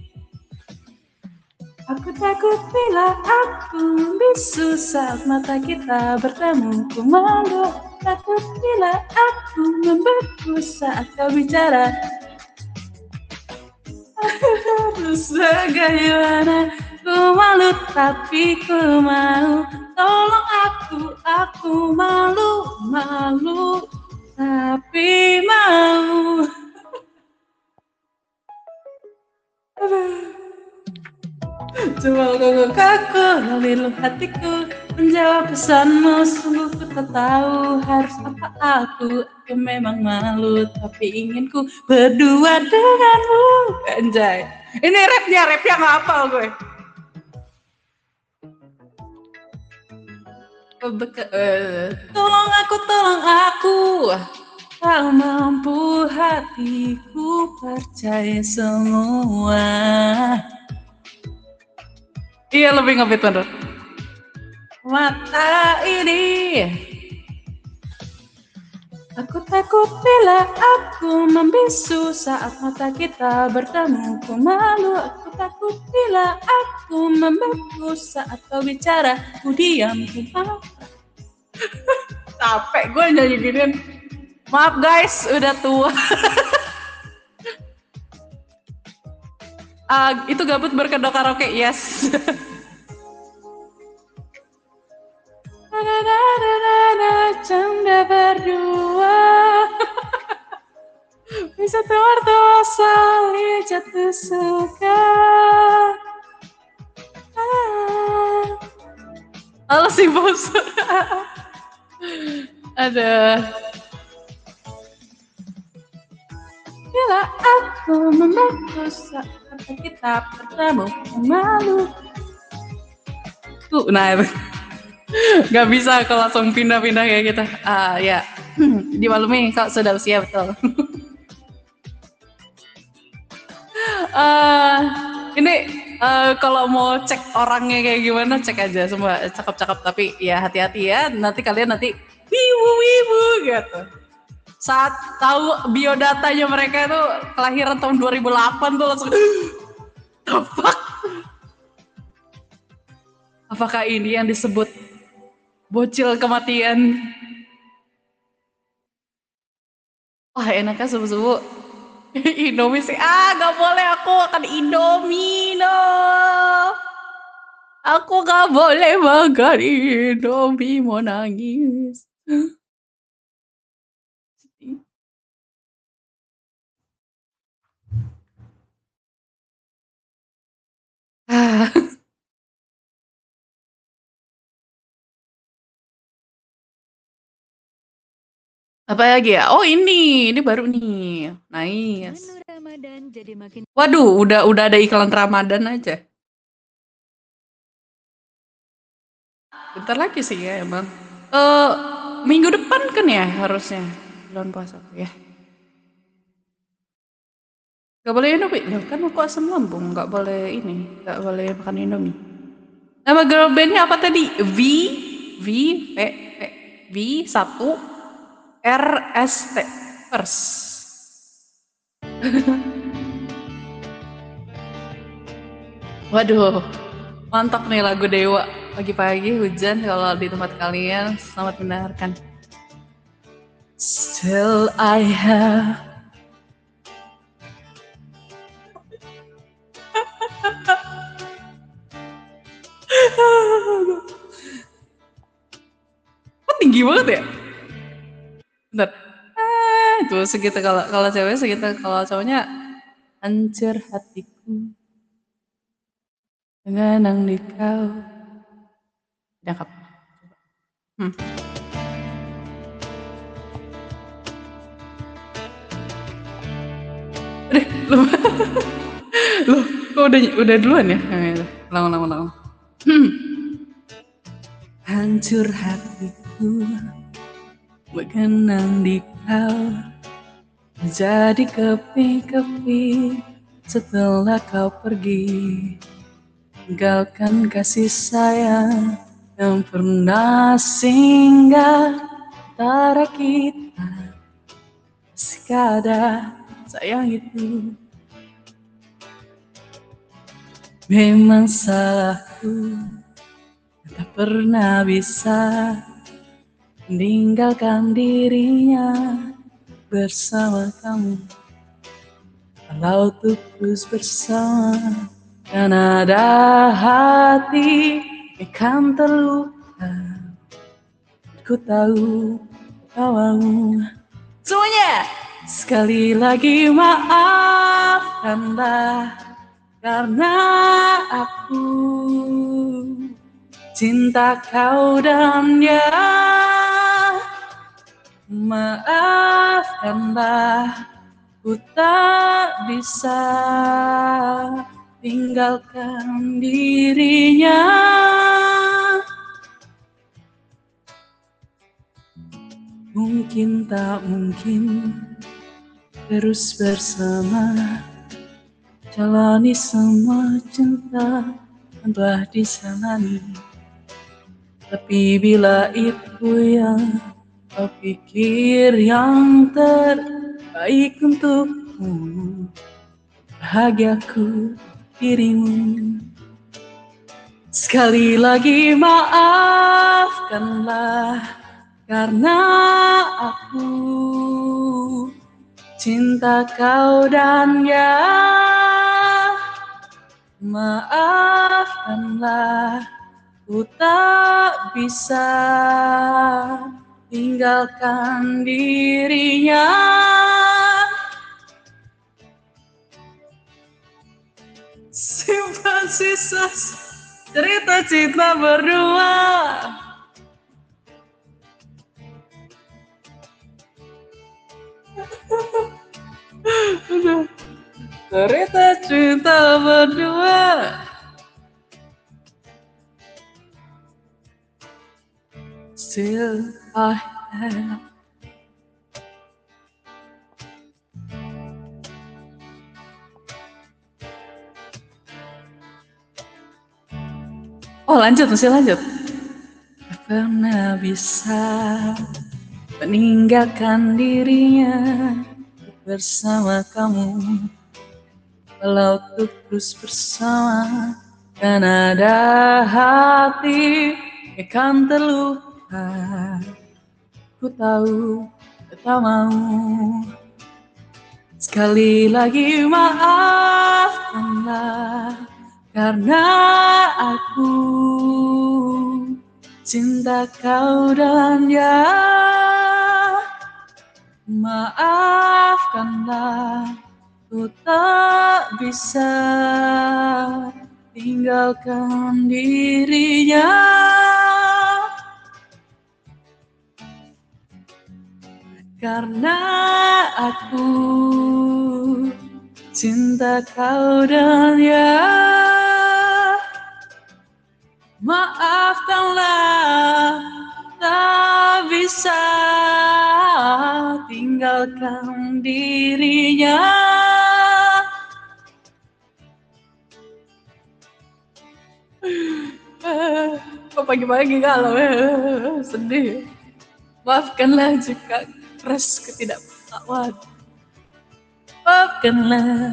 Aku takut bila aku bisu saat mata kita bertemu. Ku malu, takut bila aku membeku saat kau bicara. Harus bagaimana? Ku malu tapi ku mau. Tolong aku malu tapi mau. Coba kau kaku, lalu hatiku menjawab pesanmu. Sungguh ku tak tahu harus apa aku memang malu, tapi ingin ku berdua denganmu. Anjay, ini rapnya nggak hafal gue. Tolong aku, tak mampu hatiku percaya semua. Iya, lebih ngebit bener. Mata ini, aku takut bila aku membisu saat mata kita bertemu. Ku malu, aku takut bila aku membeku saat kau bicara. Ku diam, ku mau. Capek gue nyanyi ginian. Maaf guys, udah tua. Itu gabut berkedok karaoke, yes. Canda berdua bisa tertawa saling jatuh suka. Halo si bos. Ada. Bila aku membantu saat kita bertemu malu. Nah, nggak bisa kalau langsung pindah-pindah kayak gitu. Ya, dimaklumi kalau sudah usia betul. Ini kalau mau cek orangnya kayak gimana, cek aja semua cakep-cakep, tapi ya hati-hati ya, nanti kalian wibu gitu. Saat tahu biodatanya mereka itu kelahiran tahun 2008 tuh langsung tepak. Apakah ini yang disebut bocil kematian? Wah enaknya subuh-subuh Indomie sih. Gak boleh, aku akan Indomie, no. Aku gak boleh makan Indomie, mau nangis. Apa lagi ya? Oh ini baru nih. Nice. Waduh, udah ada iklan Ramadan aja. Bentar lagi sih ya emang. Minggu depan kan ya harusnya bulan puasa ya. Gak boleh Indomie, loh kan aku asam lambung, gak boleh ini, gak boleh makan Indomie. Nama girl bandnya apa tadi? V, V, 1, RST, First. Waduh, mantap nih lagu Dewa. Pagi-pagi hujan kalau di tempat kalian, selamat mendengarkan. Still I have Kok tinggi banget ya? Bentar. Itu segitu kalau cewek segitu, kalau cowoknya hancur hatiku mengenang di kau. Cakep. Loh, kok udah duluan ya? Lama. Hancur hatiku mengenang di kau, jadi kepi-kepi setelah kau pergi, tinggalkan kasih sayang yang pernah singgah antara kita. Masih ada sayang itu. Memang salahku, tak pernah bisa meninggalkan dirinya bersama kamu. Kalau terus bersama, kan ada hati akan terluka. Ku tahu kamu semuanya. Sekali lagi maafkanlah, karena aku cinta kau dan dia. Maafkanlah, ku tak bisa tinggalkan dirinya. Mungkin tak mungkin terus bersama, jalani semua cinta yang telah dijalani. Tapi bila itu yang kau pikir yang terbaik untukmu, bahagiaku dirimu. Sekali lagi maafkanlah, karena aku cinta kau dan ya, maafkanlah ku tak bisa tinggalkan dirinya. Simpan sisa cerita cinta berdua. Cerita cinta berdua. Still I have. Oh lanjut, masih lanjut. Tak pernah bisa meninggalkan dirinya bersama kamu, walau terus bersama, kan ada hati akan terluka. Ku tahu tak mau. Sekali lagi maafkanlah, karena aku cinta kau dan ya, maafkanlah ku tak bisa tinggalkan dirinya. Karena aku cinta kau dan ya, maafkanlah tak bisa tinggalkan dirinya. Kok pagi-pagi galau ya, sedih. Maafkanlah jika keras ketidaktakwaan. Maafkanlah.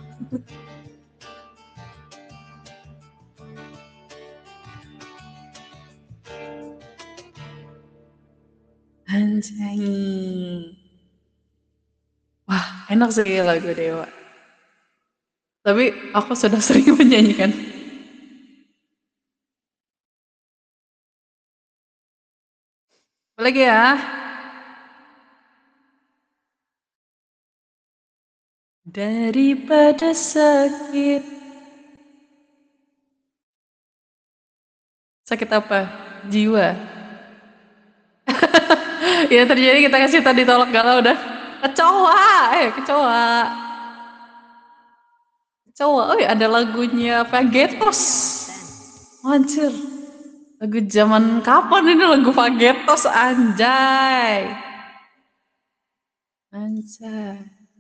Anjay. Wah, enak sih lagu Dewa. Tapi aku sudah sering menyanyikan. Lagi ya. Daripada sakit. Sakit apa? Jiwa. Ya terjadi kita kasih tadi tolak galau udah. Kecoa, kecoa. Kecoa, oh ya ada lagunya Fagetos. Anjir. Lagu zaman kapan ini lagu Fagetos, anjay. Anjay.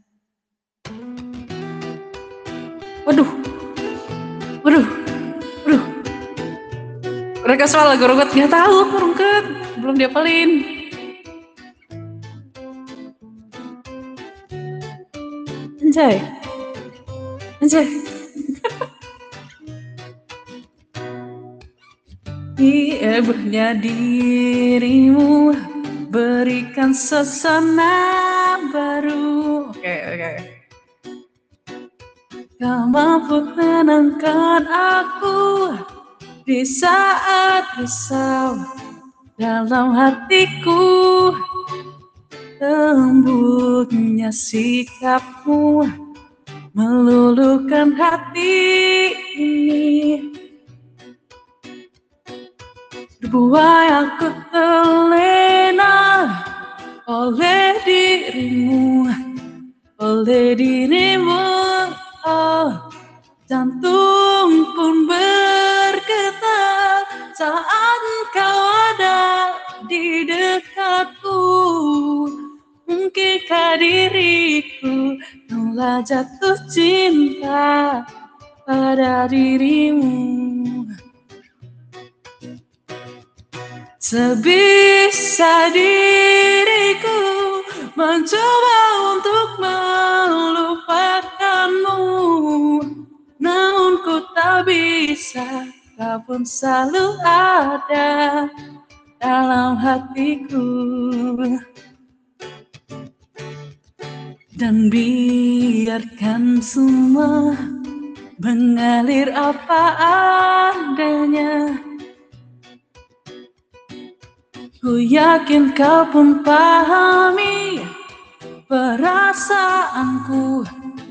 Waduh. Waduh. Waduh. Mereka soal lagu Rungkut, gak tahu aku Rungkut. Belum diapalin. Anjay. Anjay. Hebatnya dirimu, berikan suasana baru. Oke. Kau mampu menenangkan aku di saat risau dalam hatiku. Lembutnya sikapmu meluluhkan hati ini. Buai aku terlena oleh dirimu, oh, jantung pun bergetar saat kau ada di dekatku. Mungkinkah diriku mulai jatuh cinta pada dirimu? Sebisa diriku mencoba untuk melupakanmu, namun ku tak bisa, kau pun selalu ada dalam hatiku. Dan biarkan semua mengalir apa adanya. Ku yakin kau pun pahami perasaanku.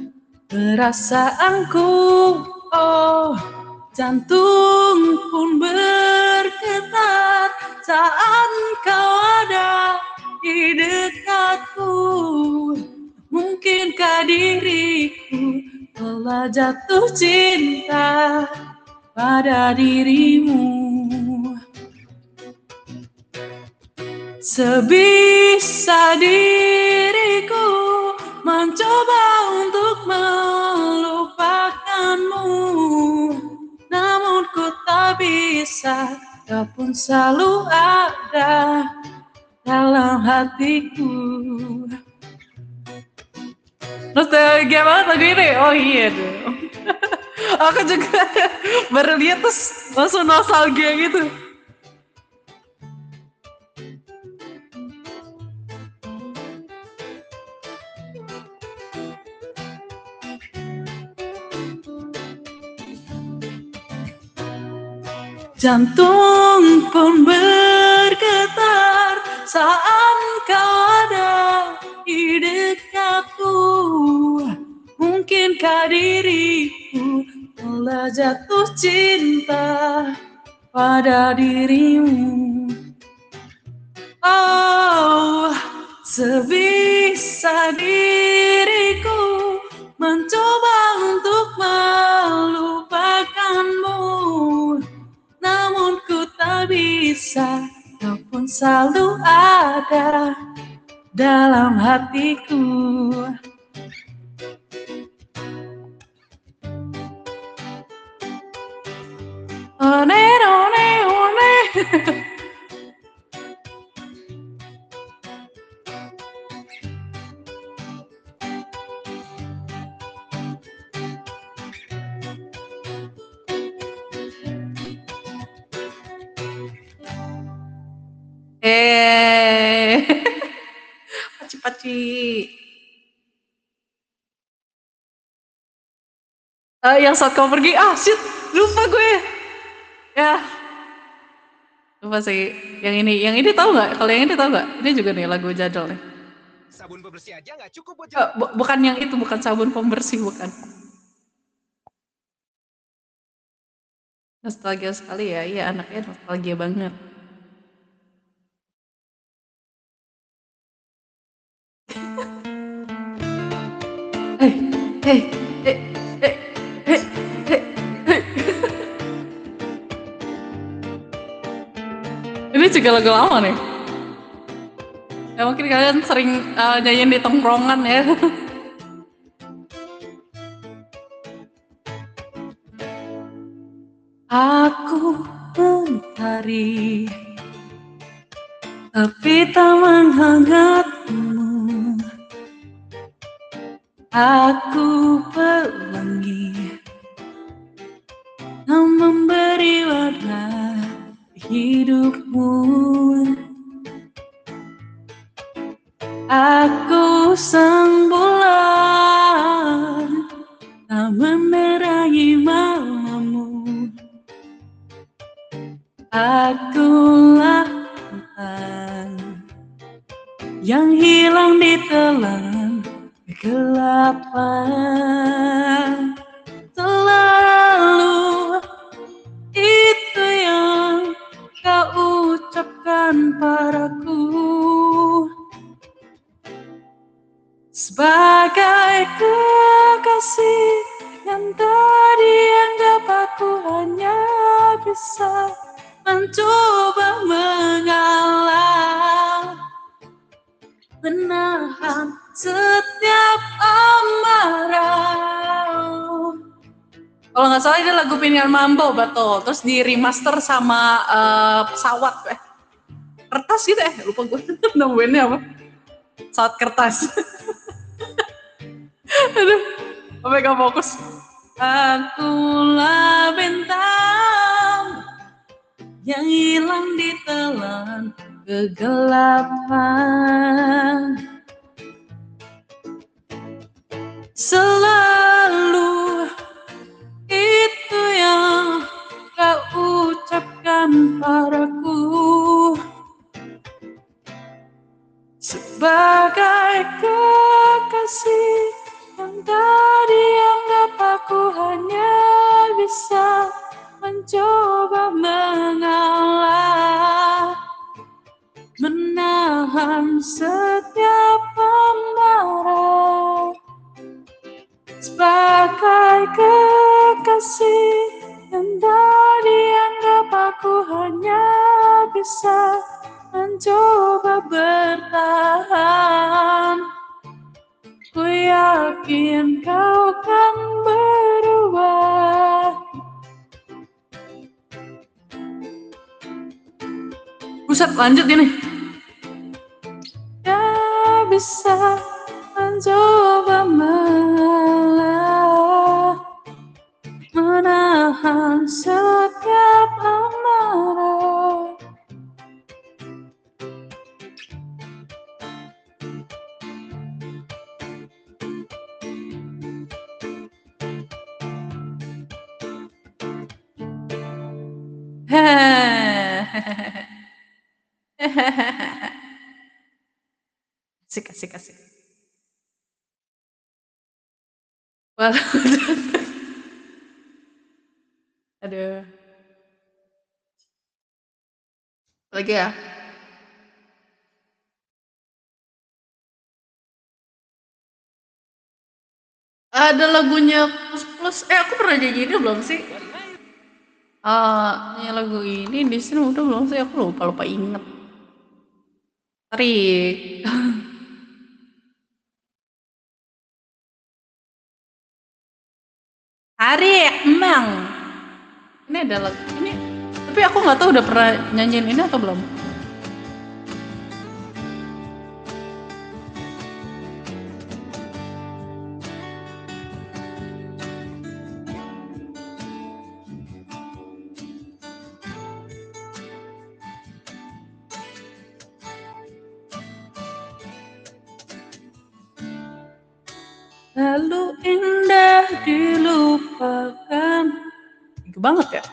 Oh, jantung pun bergetar saat kau ada di dekatku. Mungkinkah diriku telah jatuh cinta pada dirimu? Sebisa diriku mencoba untuk melupakanmu, namun ku tak bisa, kau pun selalu ada dalam hatiku. Nostalgia banget lagu ini. Oh iya dong. Aku juga baru lihat terus langsung nostalgia gitu. Jantung pun bergetar saat kau ada di dekatku. Mungkinkah diriku telah jatuh cinta pada dirimu? Oh, sebisa diriku mencoba untuk melupakanmu, namun ku tak bisa, kau pun selalu ada dalam hatiku. One, one, one. Paci-paci. Yang saat kau pergi, shit, lupa gue. Ya, lupa sih. Yang ini tahu nggak? Kalau yang ini tahu nggak? Ini juga nih lagu jadul nih. Sabun pembersih aja nggak cukup buat bukan yang itu, bukan sabun pembersih, bukan. Nostalgia sekali ya, iya anaknya nostalgia banget. Hei, hei, hei, hei, hei, hei, hei. Ini juga lagu lama nih. Ya mungkin kalian sering nyanyiin di tongkrongan ya. Aku mencari tapi tak menghangatmu. Aku pelangi yang memberi warna hidupmu. Aku sang bulan tak menerangi malammu. Akulah Tuhan yang hilang di telan kegelapan. Selalu itu yang kau ucapkan padaku, sebagai kekasih yang tadi anggap aku hanya bisa mencoba mengalah, menahan setiap amarah. Kalau nggak salah ini lagu Pinion Mambo, betul. Terus di remaster sama pesawat, kertas gitu lupa gue nemuinnya apa. Pesawat kertas. Aduh, sampai gak fokus. Akulah bintang yang hilang ditelan kegelapan. Selalu itu yang kau ucapkan padaku, sebagai kekasih yang tadi anggap aku hanya bisa mencoba mengalah, menahan setiap amarah. Sebagai kekasih yang tadi anggap aku hanya bisa mencoba bertahan, ku yakin kau kan berubah. Buset, lanjut ini. Gak bisa mencoba mengalah, menahan setiap amarah. Asik, asik, asik. Aduh. Lagi ya. Ada lagunya Plus Plus. Aku pernah nyanyi ini belum sih? Nyanyi lagu ini di sini udah belum sih? Aku lupa inget. Tarik. Tarik, emang. Ini ada lagu ini. Tapi aku nggak tahu udah pernah nyanyiin ini atau belum. Lalu indah dilupakan. Itu banget ya.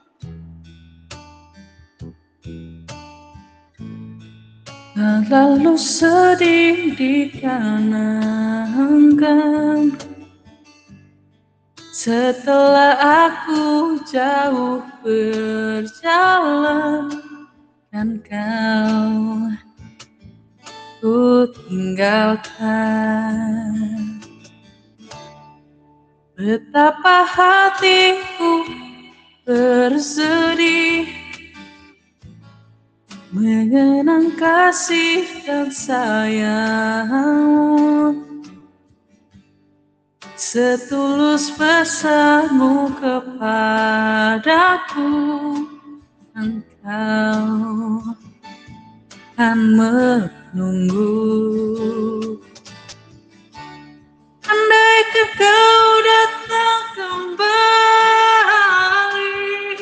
Lalu sedih dikenangkan setelah aku jauh berjalan dan ku tinggalkan. Betapa hatiku bersedih mengenang kasih dan sayang, setulus pesanmu kepadaku, engkau kan menunggu. Andaikan kau datang kembali.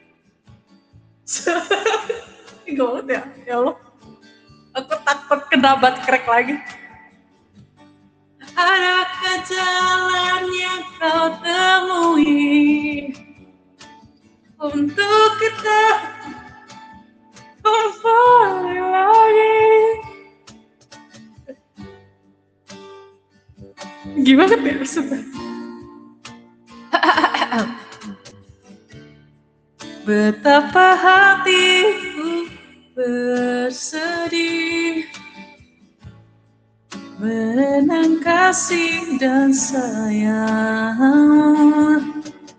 Gawat ya, ya Allah. Aku takut kena crack lagi. Adakah jalan yang kau temui untuk kita kembali lagi? Gimana ya maksudnya? Betapa hatiku bersedih mengenang kasih dan sayang,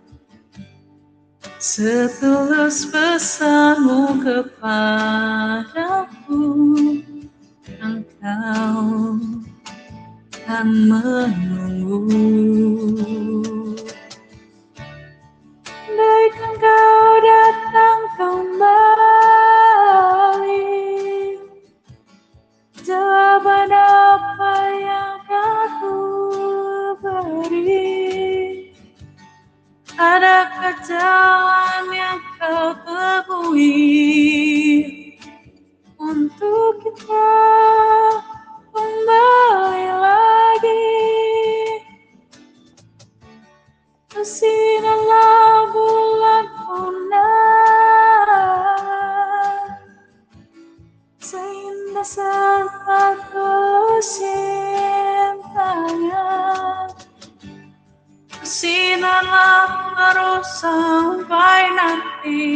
setulus pesanmu kepadaku, engkau kan menunggu. Andaikan kau datang kembali, jawaban apa yang aku beri? Adakah jalan yang kau temui untuk kita kembali lagi. Bersinarlah bulan purnama, seindah saat tulus cintanya. Bersinarlah terus sampai nanti.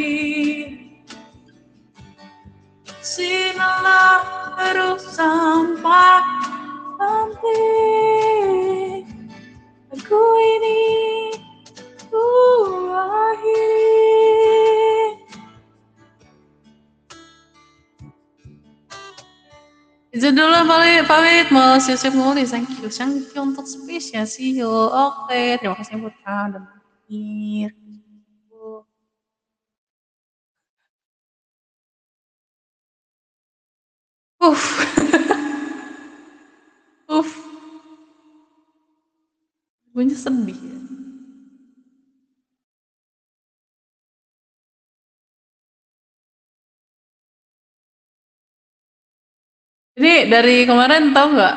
Bersinarlah terus sampai nanti. Lagu ini ku akhiri. Izin dulu pamit mau siap-siap nulis. Thank you untuk space-nya. See you. Oke, terima kasih buat dan akhir. Gue sedih ya. Ini dari kemarin tau nggak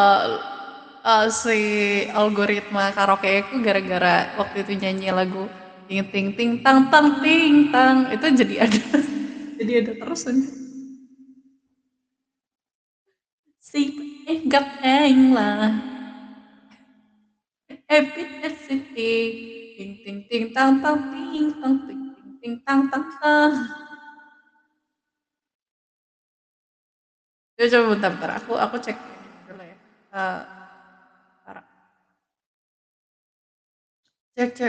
si algoritma karaoke aku gara-gara waktu itu nyanyi lagu ting ting ting tang tang ting tang itu jadi ada jadi ada terus kan. Si gap lah habit city ting ting ting tang tang ting tang ting ting ting tang tang tang. Ya coba bentar aku cek dulu ya. Bentar. Cek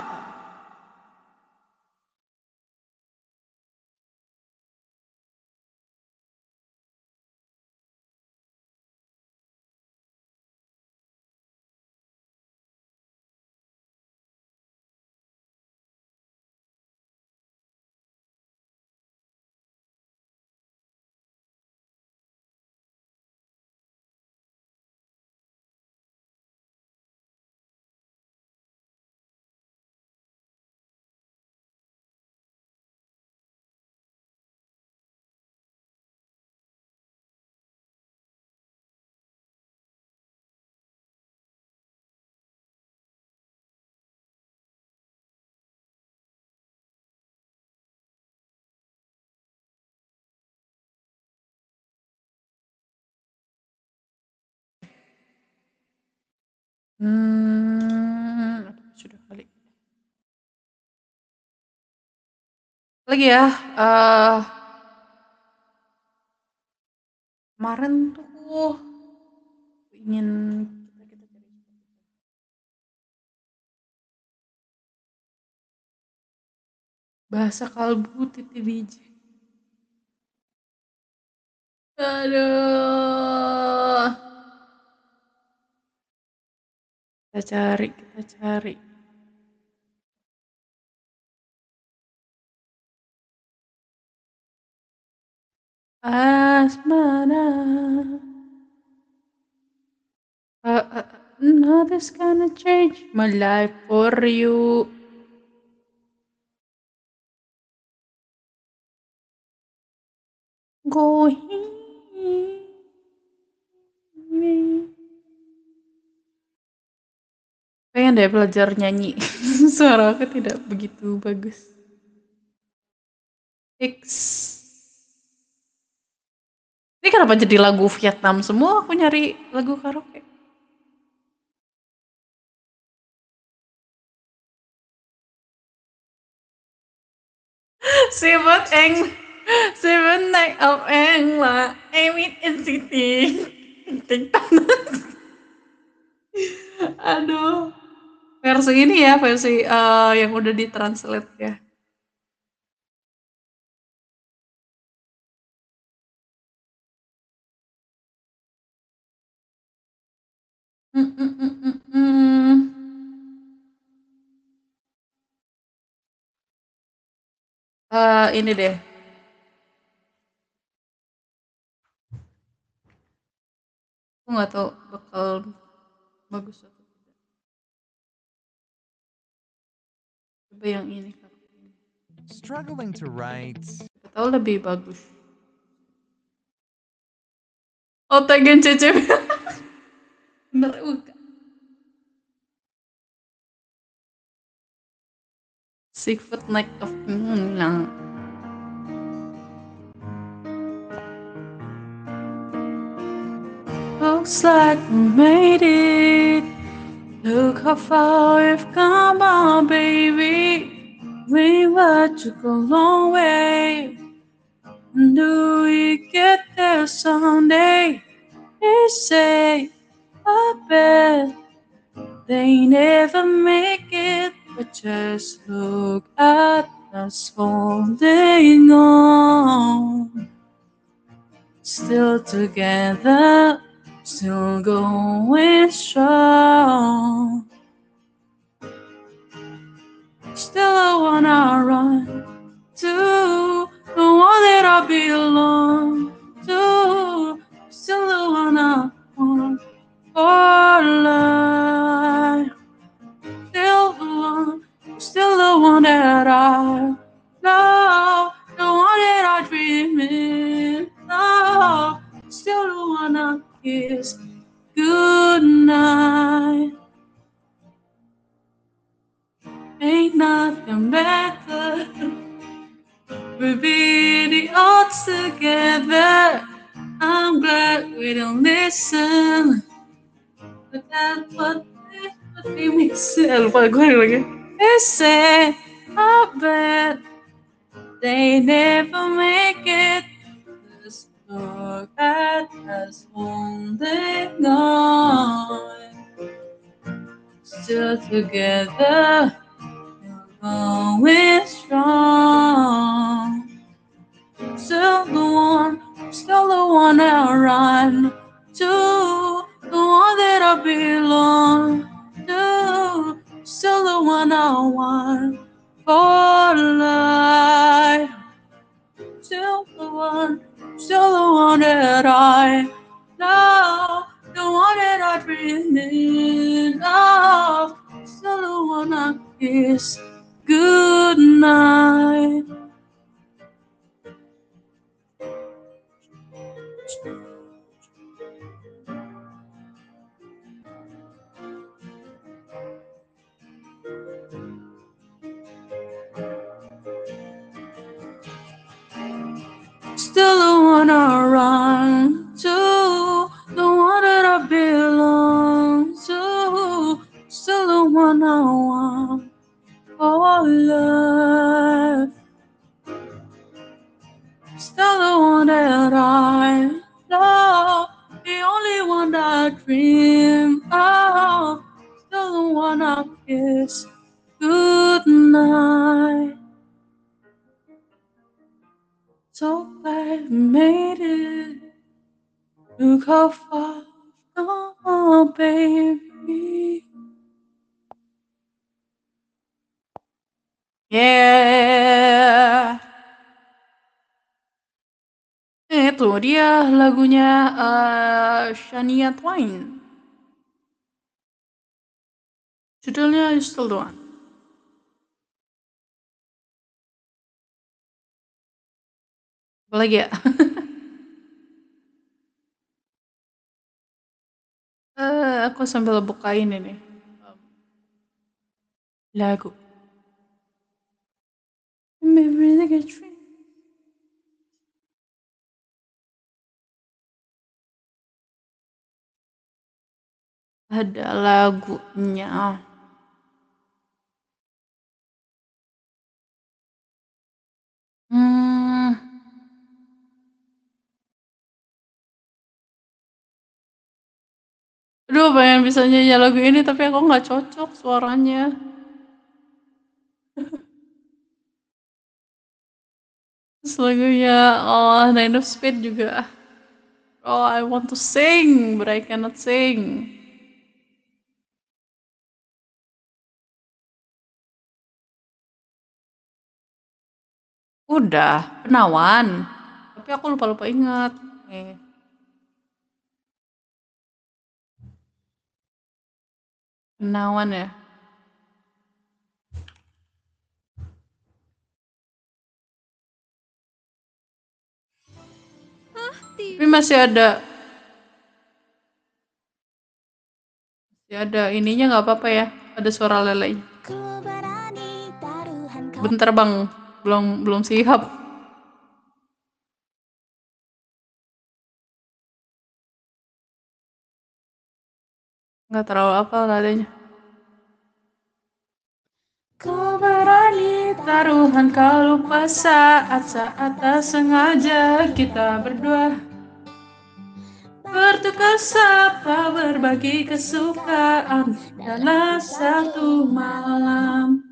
sudah kali lagi ya. Kemarin tuh ingin kita cari bahasa kalbu titi DJ. Aduh, kita cari asmara. Nothing's gonna change my life for you. Going. Pengen deh belajar nyanyi. Suara aku tidak begitu bagus. X. Ini kenapa jadi lagu Vietnam semua? Aku nyari lagu karaoke. Seven night of eng lah, Emit NCT. Aduh. Versi ini ya, versi yang udah ditranslate ya. Ini deh. Aku nggak tahu bakal bagus atau tidak. Coba yang ini. Struggling to write. Tahu lebih bagus. Otagen Cece. Bener bukan? Seafood neck of nah. Looks like we made it. Look how far we've come on, baby. We took a long way. And do we get there someday? They say, I bet they never make it. But just look at us holding on. Still together, still going strong. Still I wanna run to the one that I belong to. Still the one I want for life. Still the one that I love, the one that I dream in. Love, still the one I kiss goodnight. Ain't nothing better. We beat the odds together. I'm glad we don't listen. But that's what we miss. Lupa gue lagi. They say, I bet they never make it. Just look at us holding on. Still together, going strong. Still the one I run to, the one that I belong to, still the one I want for life. Still the one that I love, the one that I dream in of, still the one I kiss goodnight. Still the one I run to, the one that I belong to, still the one I want for life. Still the one that I love, the only one that I dream of, still the one I kiss goodnight. So glad we made it. Look how far we've come, baby. Yeah. Itu dia lagunya Shania Twain. Judulnya You Still the One. Apa lagi ya? Aku sambil bukain ini lagu. Maybe like a dream. Ada lagunya. Aduh, pengen bisa nyanyi lagu ini tapi aku nggak cocok suaranya. Terus lagunya Nine of Spades juga. Oh, I want to sing, but I cannot sing. Udah, Penawan. Tapi aku lupa-lupa ingat. Penawan ya. Tapi masih ada ininya nggak apa-apa ya? Ada suara lele. Bentar bang, belum siap. Nggak terlalu apa nadanya. Kau berani taruhan kau lupa saat-saat tak sengaja kita berdua bertukar sapa berbagi kesukaan dalam satu malam.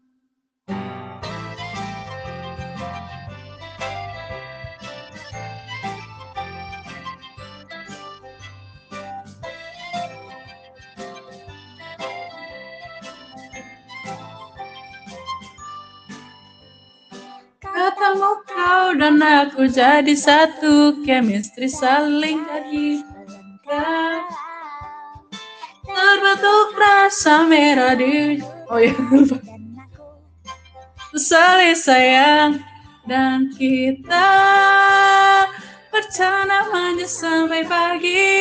Katamu kau dan aku jadi satu, chemistry saling terhingga. Terbentuk rasa merah di... Oh ya, lupa. Saling sayang dan kita bercanda manja sampai pagi.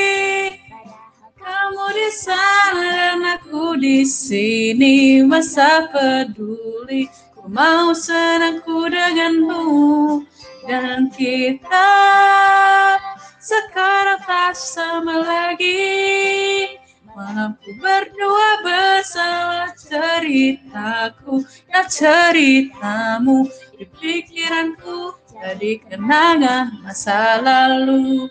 Kamu di sana dan aku di sini, masa peduli. Ku mau senangku denganmu dan kita sekarang tak sama lagi. Mampu berdua bersama ceritaku dan ceritamu di pikiranku jadi kenangan masa lalu.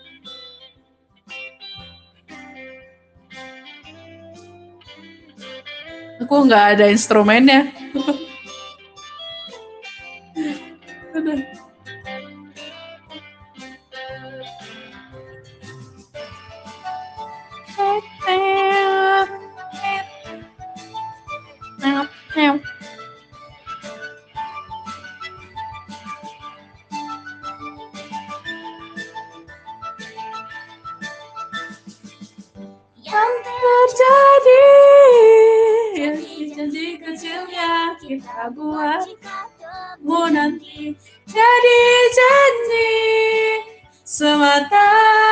Aku nggak ada instrumennya. Yang terjadi janji kecil yang kita buat mau nanti jadi janji semata.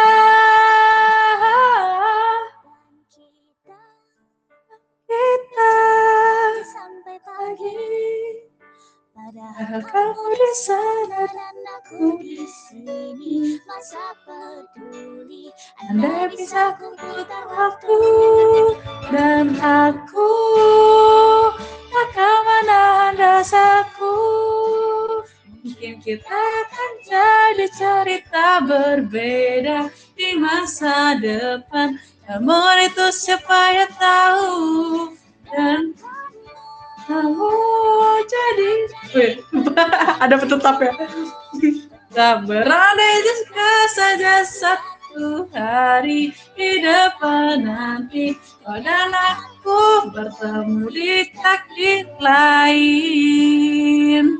Kita sampai pagi, padahal kamu di sana dan aku di sini, masa peduli. Andai bisa kuputar waktu dan aku akan menahan rasaku. Mungkin kita akan jadi cerita berbeda di masa depan. Namun itu siapa yang tahu. Dan kamu jadi ada penetap ya. Tak berandai jika saja satu hari di depan nanti kau dan aku bertemu di takdir lain.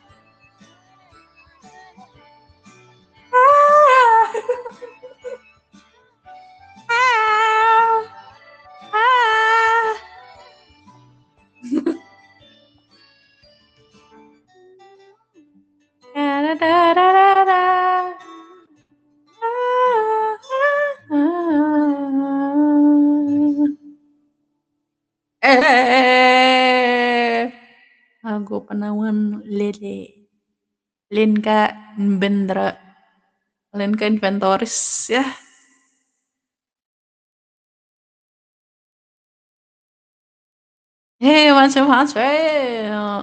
Aku penawan lele Linka Bendra Linka Inventoris ya. Hei macam-macam.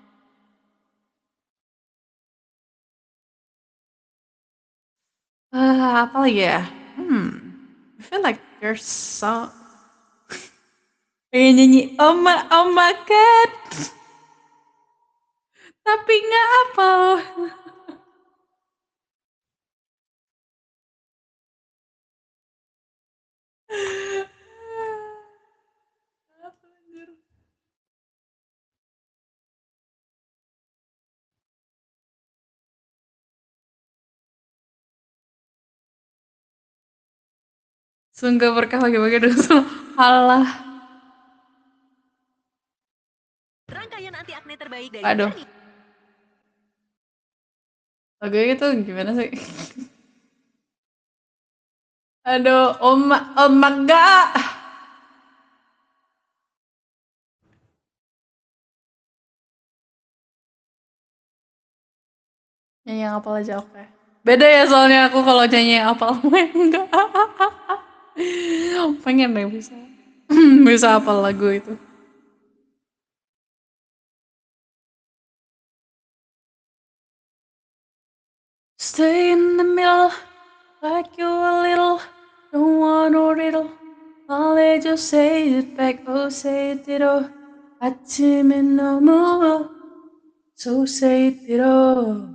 Apa lagi ya? I feel like there's so pengen nyanyi oma kan, tapi nggak apa. Sungguh berkah bagi-bagi dosa. Halah. Rangkaian anti akne terbaik dari Aduh. Garnier. Lagunya itu gimana sih? Aduh, oh my god. Nyanyi yang apal aja oke. Beda ya soalnya aku kalau nyanyi yang apal enggak. Pengen deh bisa. Bisa apal lagu itu. Stay in the middle, like you a little, don't want no riddle. I'll let you say it back, oh say it ditto. 아침에 너무 so say it ditto.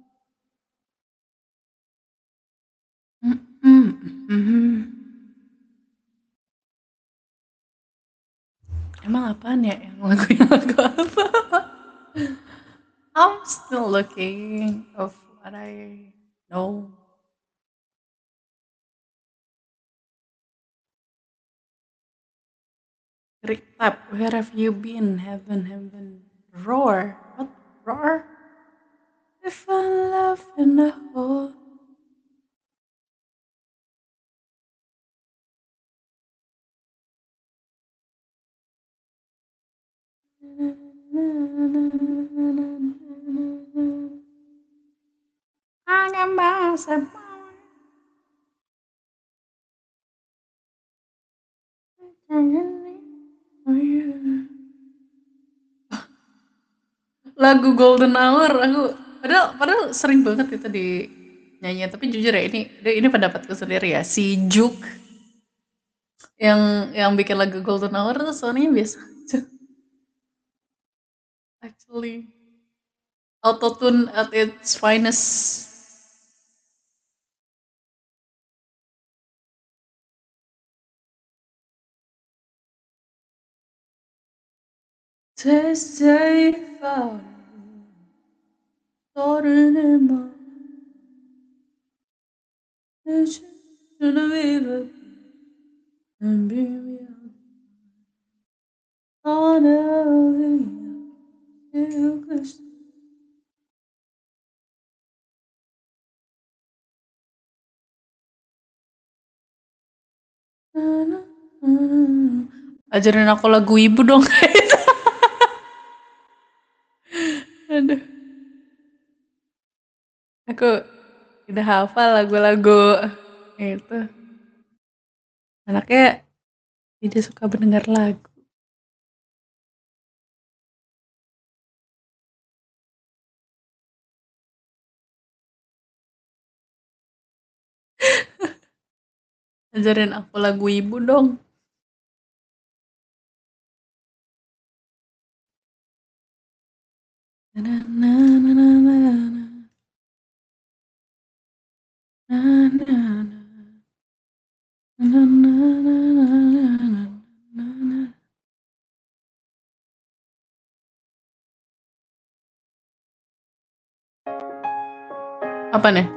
Emang apaan ya yang lagu apa? I'm still looking of what I know. Rick Tap, where have you been? Haven't. Roar. What? Roar? If I love in a hole. Akan bahasa lagu Golden Hour aku padahal sering banget itu di nyanyi, tapi jujur ya ini pendapatku sendiri ya, si Juk yang bikin lagu Golden Hour tuh soalnya biasa aja actually, autotune at its finest. Testify 떠오르는 맘 ajarin aku lagu ibu dong. Aduh, aku udah hafal lagu-lagu itu. Anaknya tidak suka mendengar lagu. Ajarin aku lagu ibu dong. Apa nih?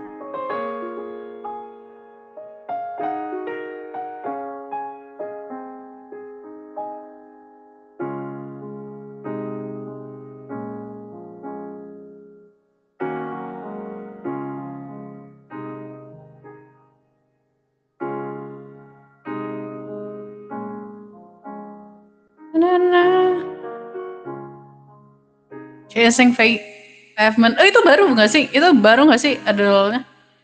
Chasing Pavement. Oh itu baru nggak sih? Itu baru nggak sih Adele-nya?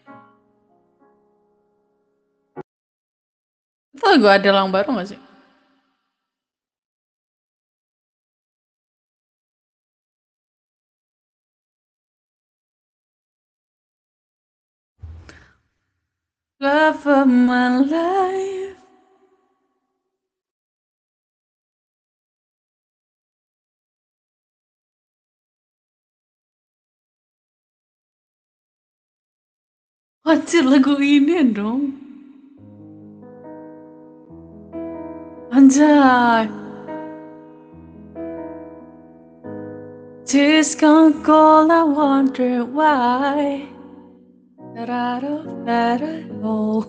Itu lagu Adele yang baru nggak sih? Love of my life. Wajib lagu ini dong. Anjay. Just gone cold, I wonder why. That I don't matter at all.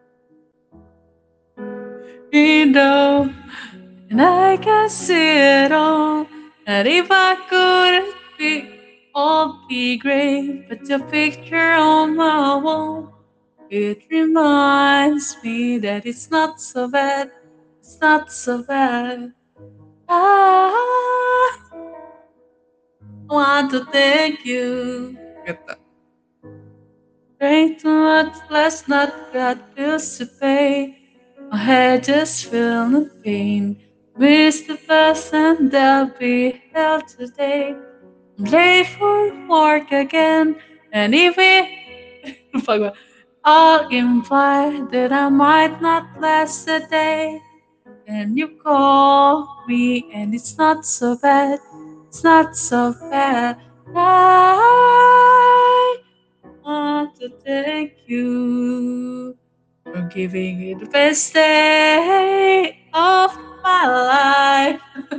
You know, and I can see it all. And if I couldn't be all be great, put your picture on my wall. It reminds me that it's not so bad. It's not so bad. I want to thank you. Gitu. Pray too much last night, got bills to pay. My head just feeling pain. Miss the bus and they'll be hell today. I'm late for work again, and if we I'll imply that I might not last a day. And you call me, and it's not so bad. It's not so bad. I want to thank you for giving me the best day of my life.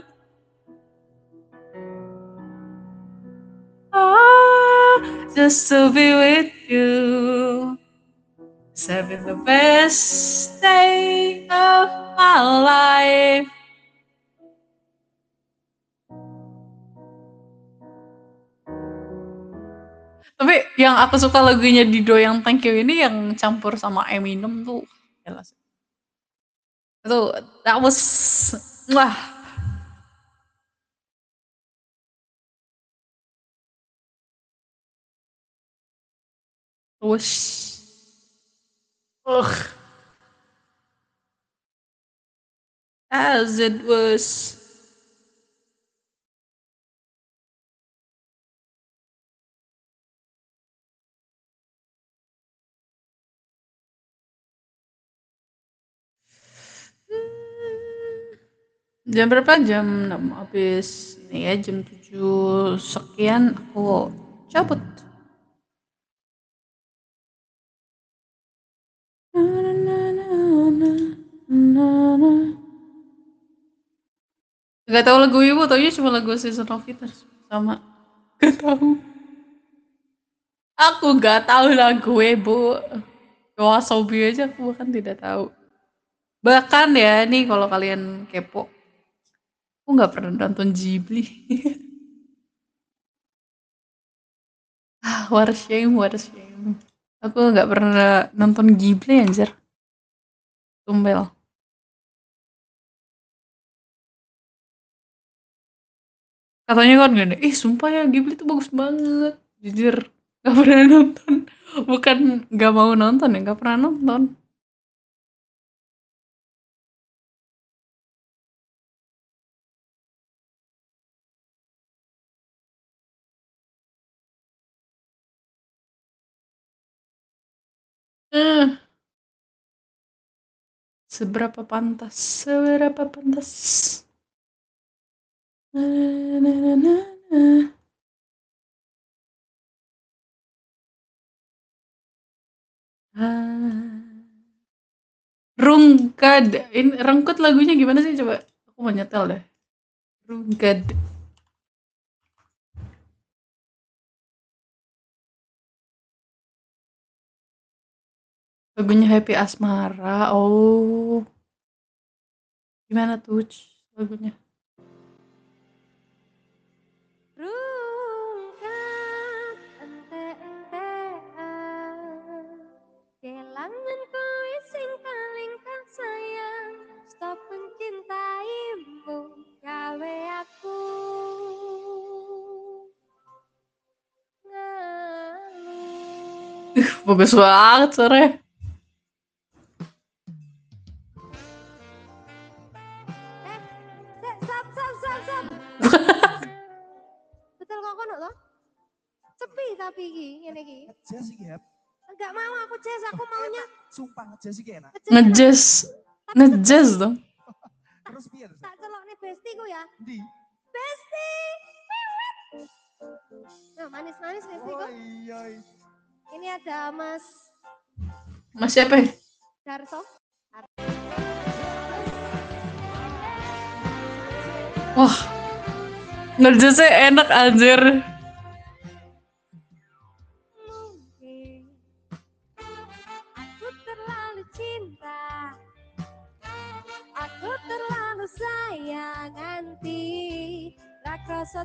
Just to be with you. It's having the best day of my life. Tapi yang aku suka lagunya Dido yang Thank You ini yang campur sama Eminem tuh jelas. Itu that was wah. Was as it was. Jam berapa? Jam 6 habis nih ya, jam 7 sekian aku cabut. Gak tahu lagu ibu, taunya cuma lagu Season of Witness sama. Gak tahu. Aku gak tahu lagu ibu. Yoasobi aja aku bahkan tidak tahu. Bahkan ya nih kalau kalian kepo, aku nggak pernah nonton Ghibli. What a shame, what a shame. Aku nggak pernah nonton Ghibli anjir. Tumbel. Katanya kan gini, sumpah ya Ghibli tuh bagus banget. Jujur, nggak pernah nonton. Bukan nggak mau nonton ya, nggak pernah nonton. Eh, seberapa pantas, seberapa pantas. Na, na, na, na, na. Rungkad. Ini Rengkut lagunya gimana sih coba? Aku mau nyetel deh. Rungkad. Lagunya Happy Asmara. Oh. Gimana tuh lagunya? Rungkat ente-entean kelangan kowe sing paling tak sayang. Stop mencintaimu gawe aku ngeluh. Bagus banget sore. Sap. Betul kok kono toh? Sepi tapi iki ngene iki. Jazz iki ya. Enggak mau aku jazz, aku maunya Sumpah jazz iki enak. Ngejazz dong. Terus piye terus? tak celokne bestiku ya. Ndi? Besti. Nah, manis-manis bestiku. Oh iya. Ini ada Mas Siapa ya? Darso. Wah. Ngejazznya enak anjir. Mungkin aku terlalu cinta, aku terlalu sayang nganti ra krasa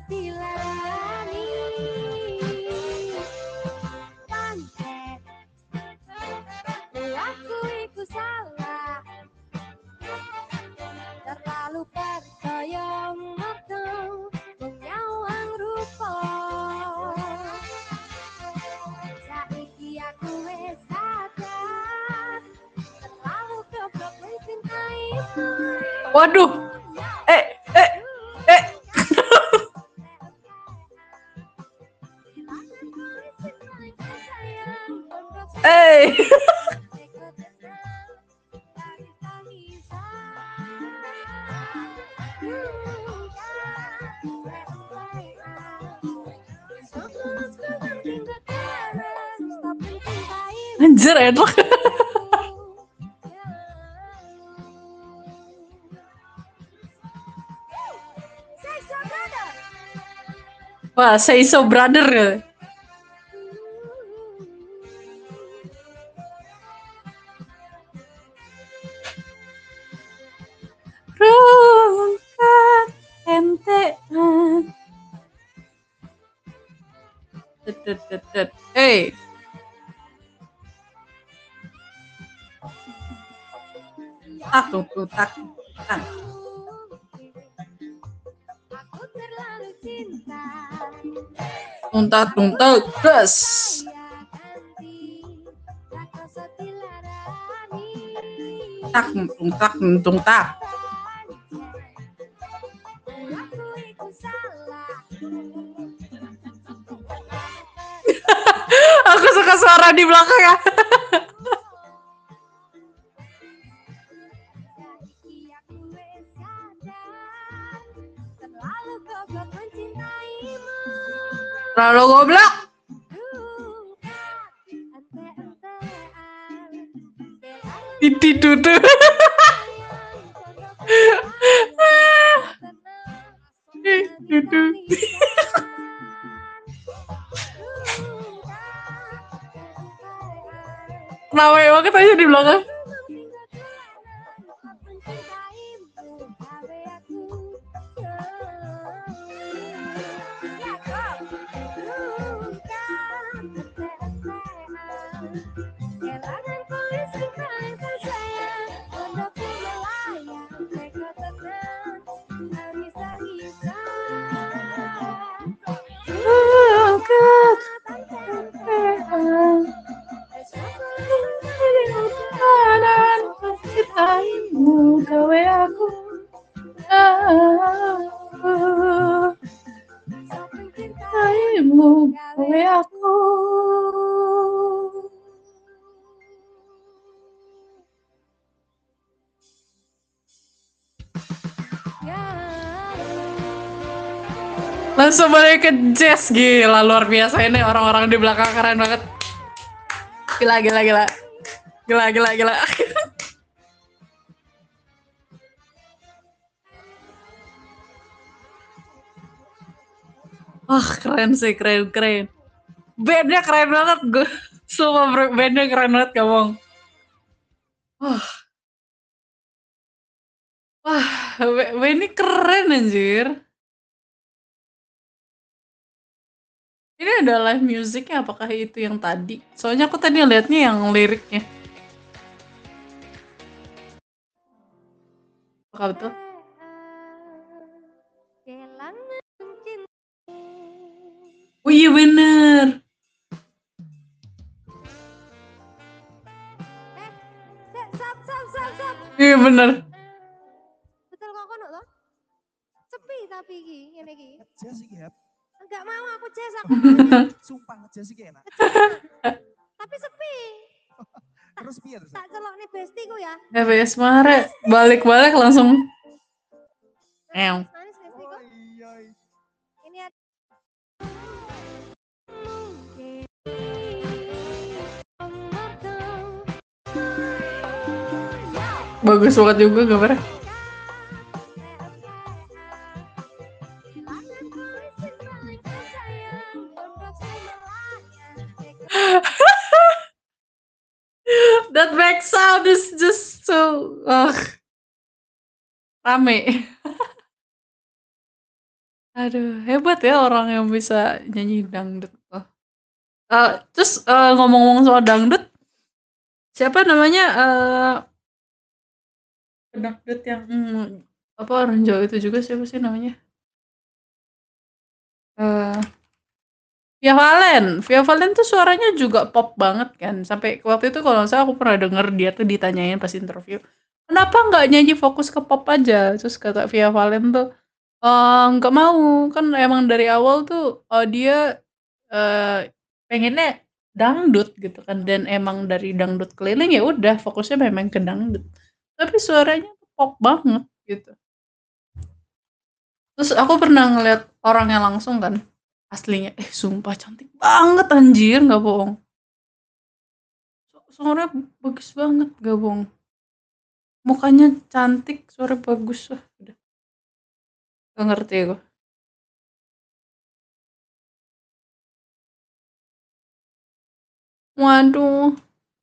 dilarani. Pancen Waduh. Eh, eh, eh. Eh. Anjir enak. Wah, say so brother. Rungkat entean. Hey. Tak tuh tak. Tuntak gas. Tak. Aku suka suara di belakang ya. Terlalu goblok. Dudu. Dudu. Ramai banget aja di belakang. Langsung balik ke jazz, gila luar biasa ini orang-orang di belakang keren banget. Gila. Wah, keren sih, keren. Bandnya keren banget, gue. Semua bandnya keren banget, ngomong. Wah, ini keren anjir. Ini ada live musicnya, apakah itu yang tadi? Soalnya aku tadi liatnya yang liriknya. Apakah betul? Oh iya bener. Sap. Iya bener. Betul kok kono loh. Sepi tapi ngene iki. Ngejas iki ya. Enggak mau aku jazz aku. Sumpah ngejas iki enak. Tapi sepi. Terus piye terus? Tak celokne bestiku ya. FBS Mare balik langsung. Manis bestiku. Oh iya. Ini ada Bagus banget juga gambarnya. That back sound is just so rame. Aduh, hebat ya orang yang bisa nyanyi dangdut. Terus ngomong-ngomong soal dangdut, siapa namanya dangdut yang apa orang Jawa itu juga siapa sih namanya? Via Valen tuh suaranya juga pop banget kan. Sampai waktu itu kalau nggak salah aku pernah denger dia tuh ditanyain pas interview, kenapa nggak nyanyi fokus ke pop aja? Terus kata Via Valen tuh, nggak mau, kan emang dari awal tuh dia pengennya dangdut gitu kan, dan emang dari dangdut keliling ya udah fokusnya memang ke dangdut. Tapi suaranya tuh pop banget gitu. Terus aku pernah ngeliat orangnya langsung kan, aslinya, sumpah cantik banget anjir, nggak bohong. Suaranya bagus banget, nggak bohong. Mukanya cantik, suara bagus, udah gak ngerti aku. Waduh.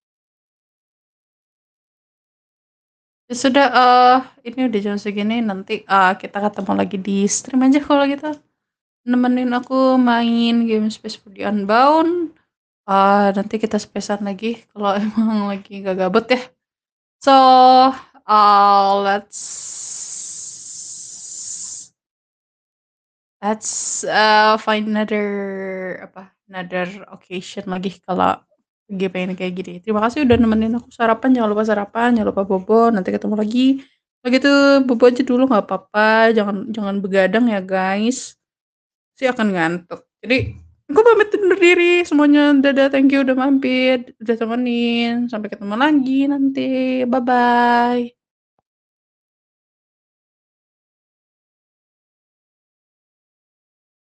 Ya sudah, ini udah jam segini, nanti kita ketemu lagi di stream aja kalau gitu. Nemenin aku main game Space for the Unbound. Nanti kita spacean lagi kalau emang lagi gak gabut ya. So, let's find another occasion lagi kalau lagi pengen kayak gini. Terima kasih udah nemenin aku sarapan. Jangan lupa sarapan, jangan lupa bobo. Nanti ketemu lagi. Begitu bobo aja dulu nggak apa-apa. Jangan begadang ya guys. Sih akan ngantuk. Jadi aku pamit undur diri semuanya. Dadah, thank you udah mampir, udah temenin. Sampai ketemu lagi nanti. Bye bye.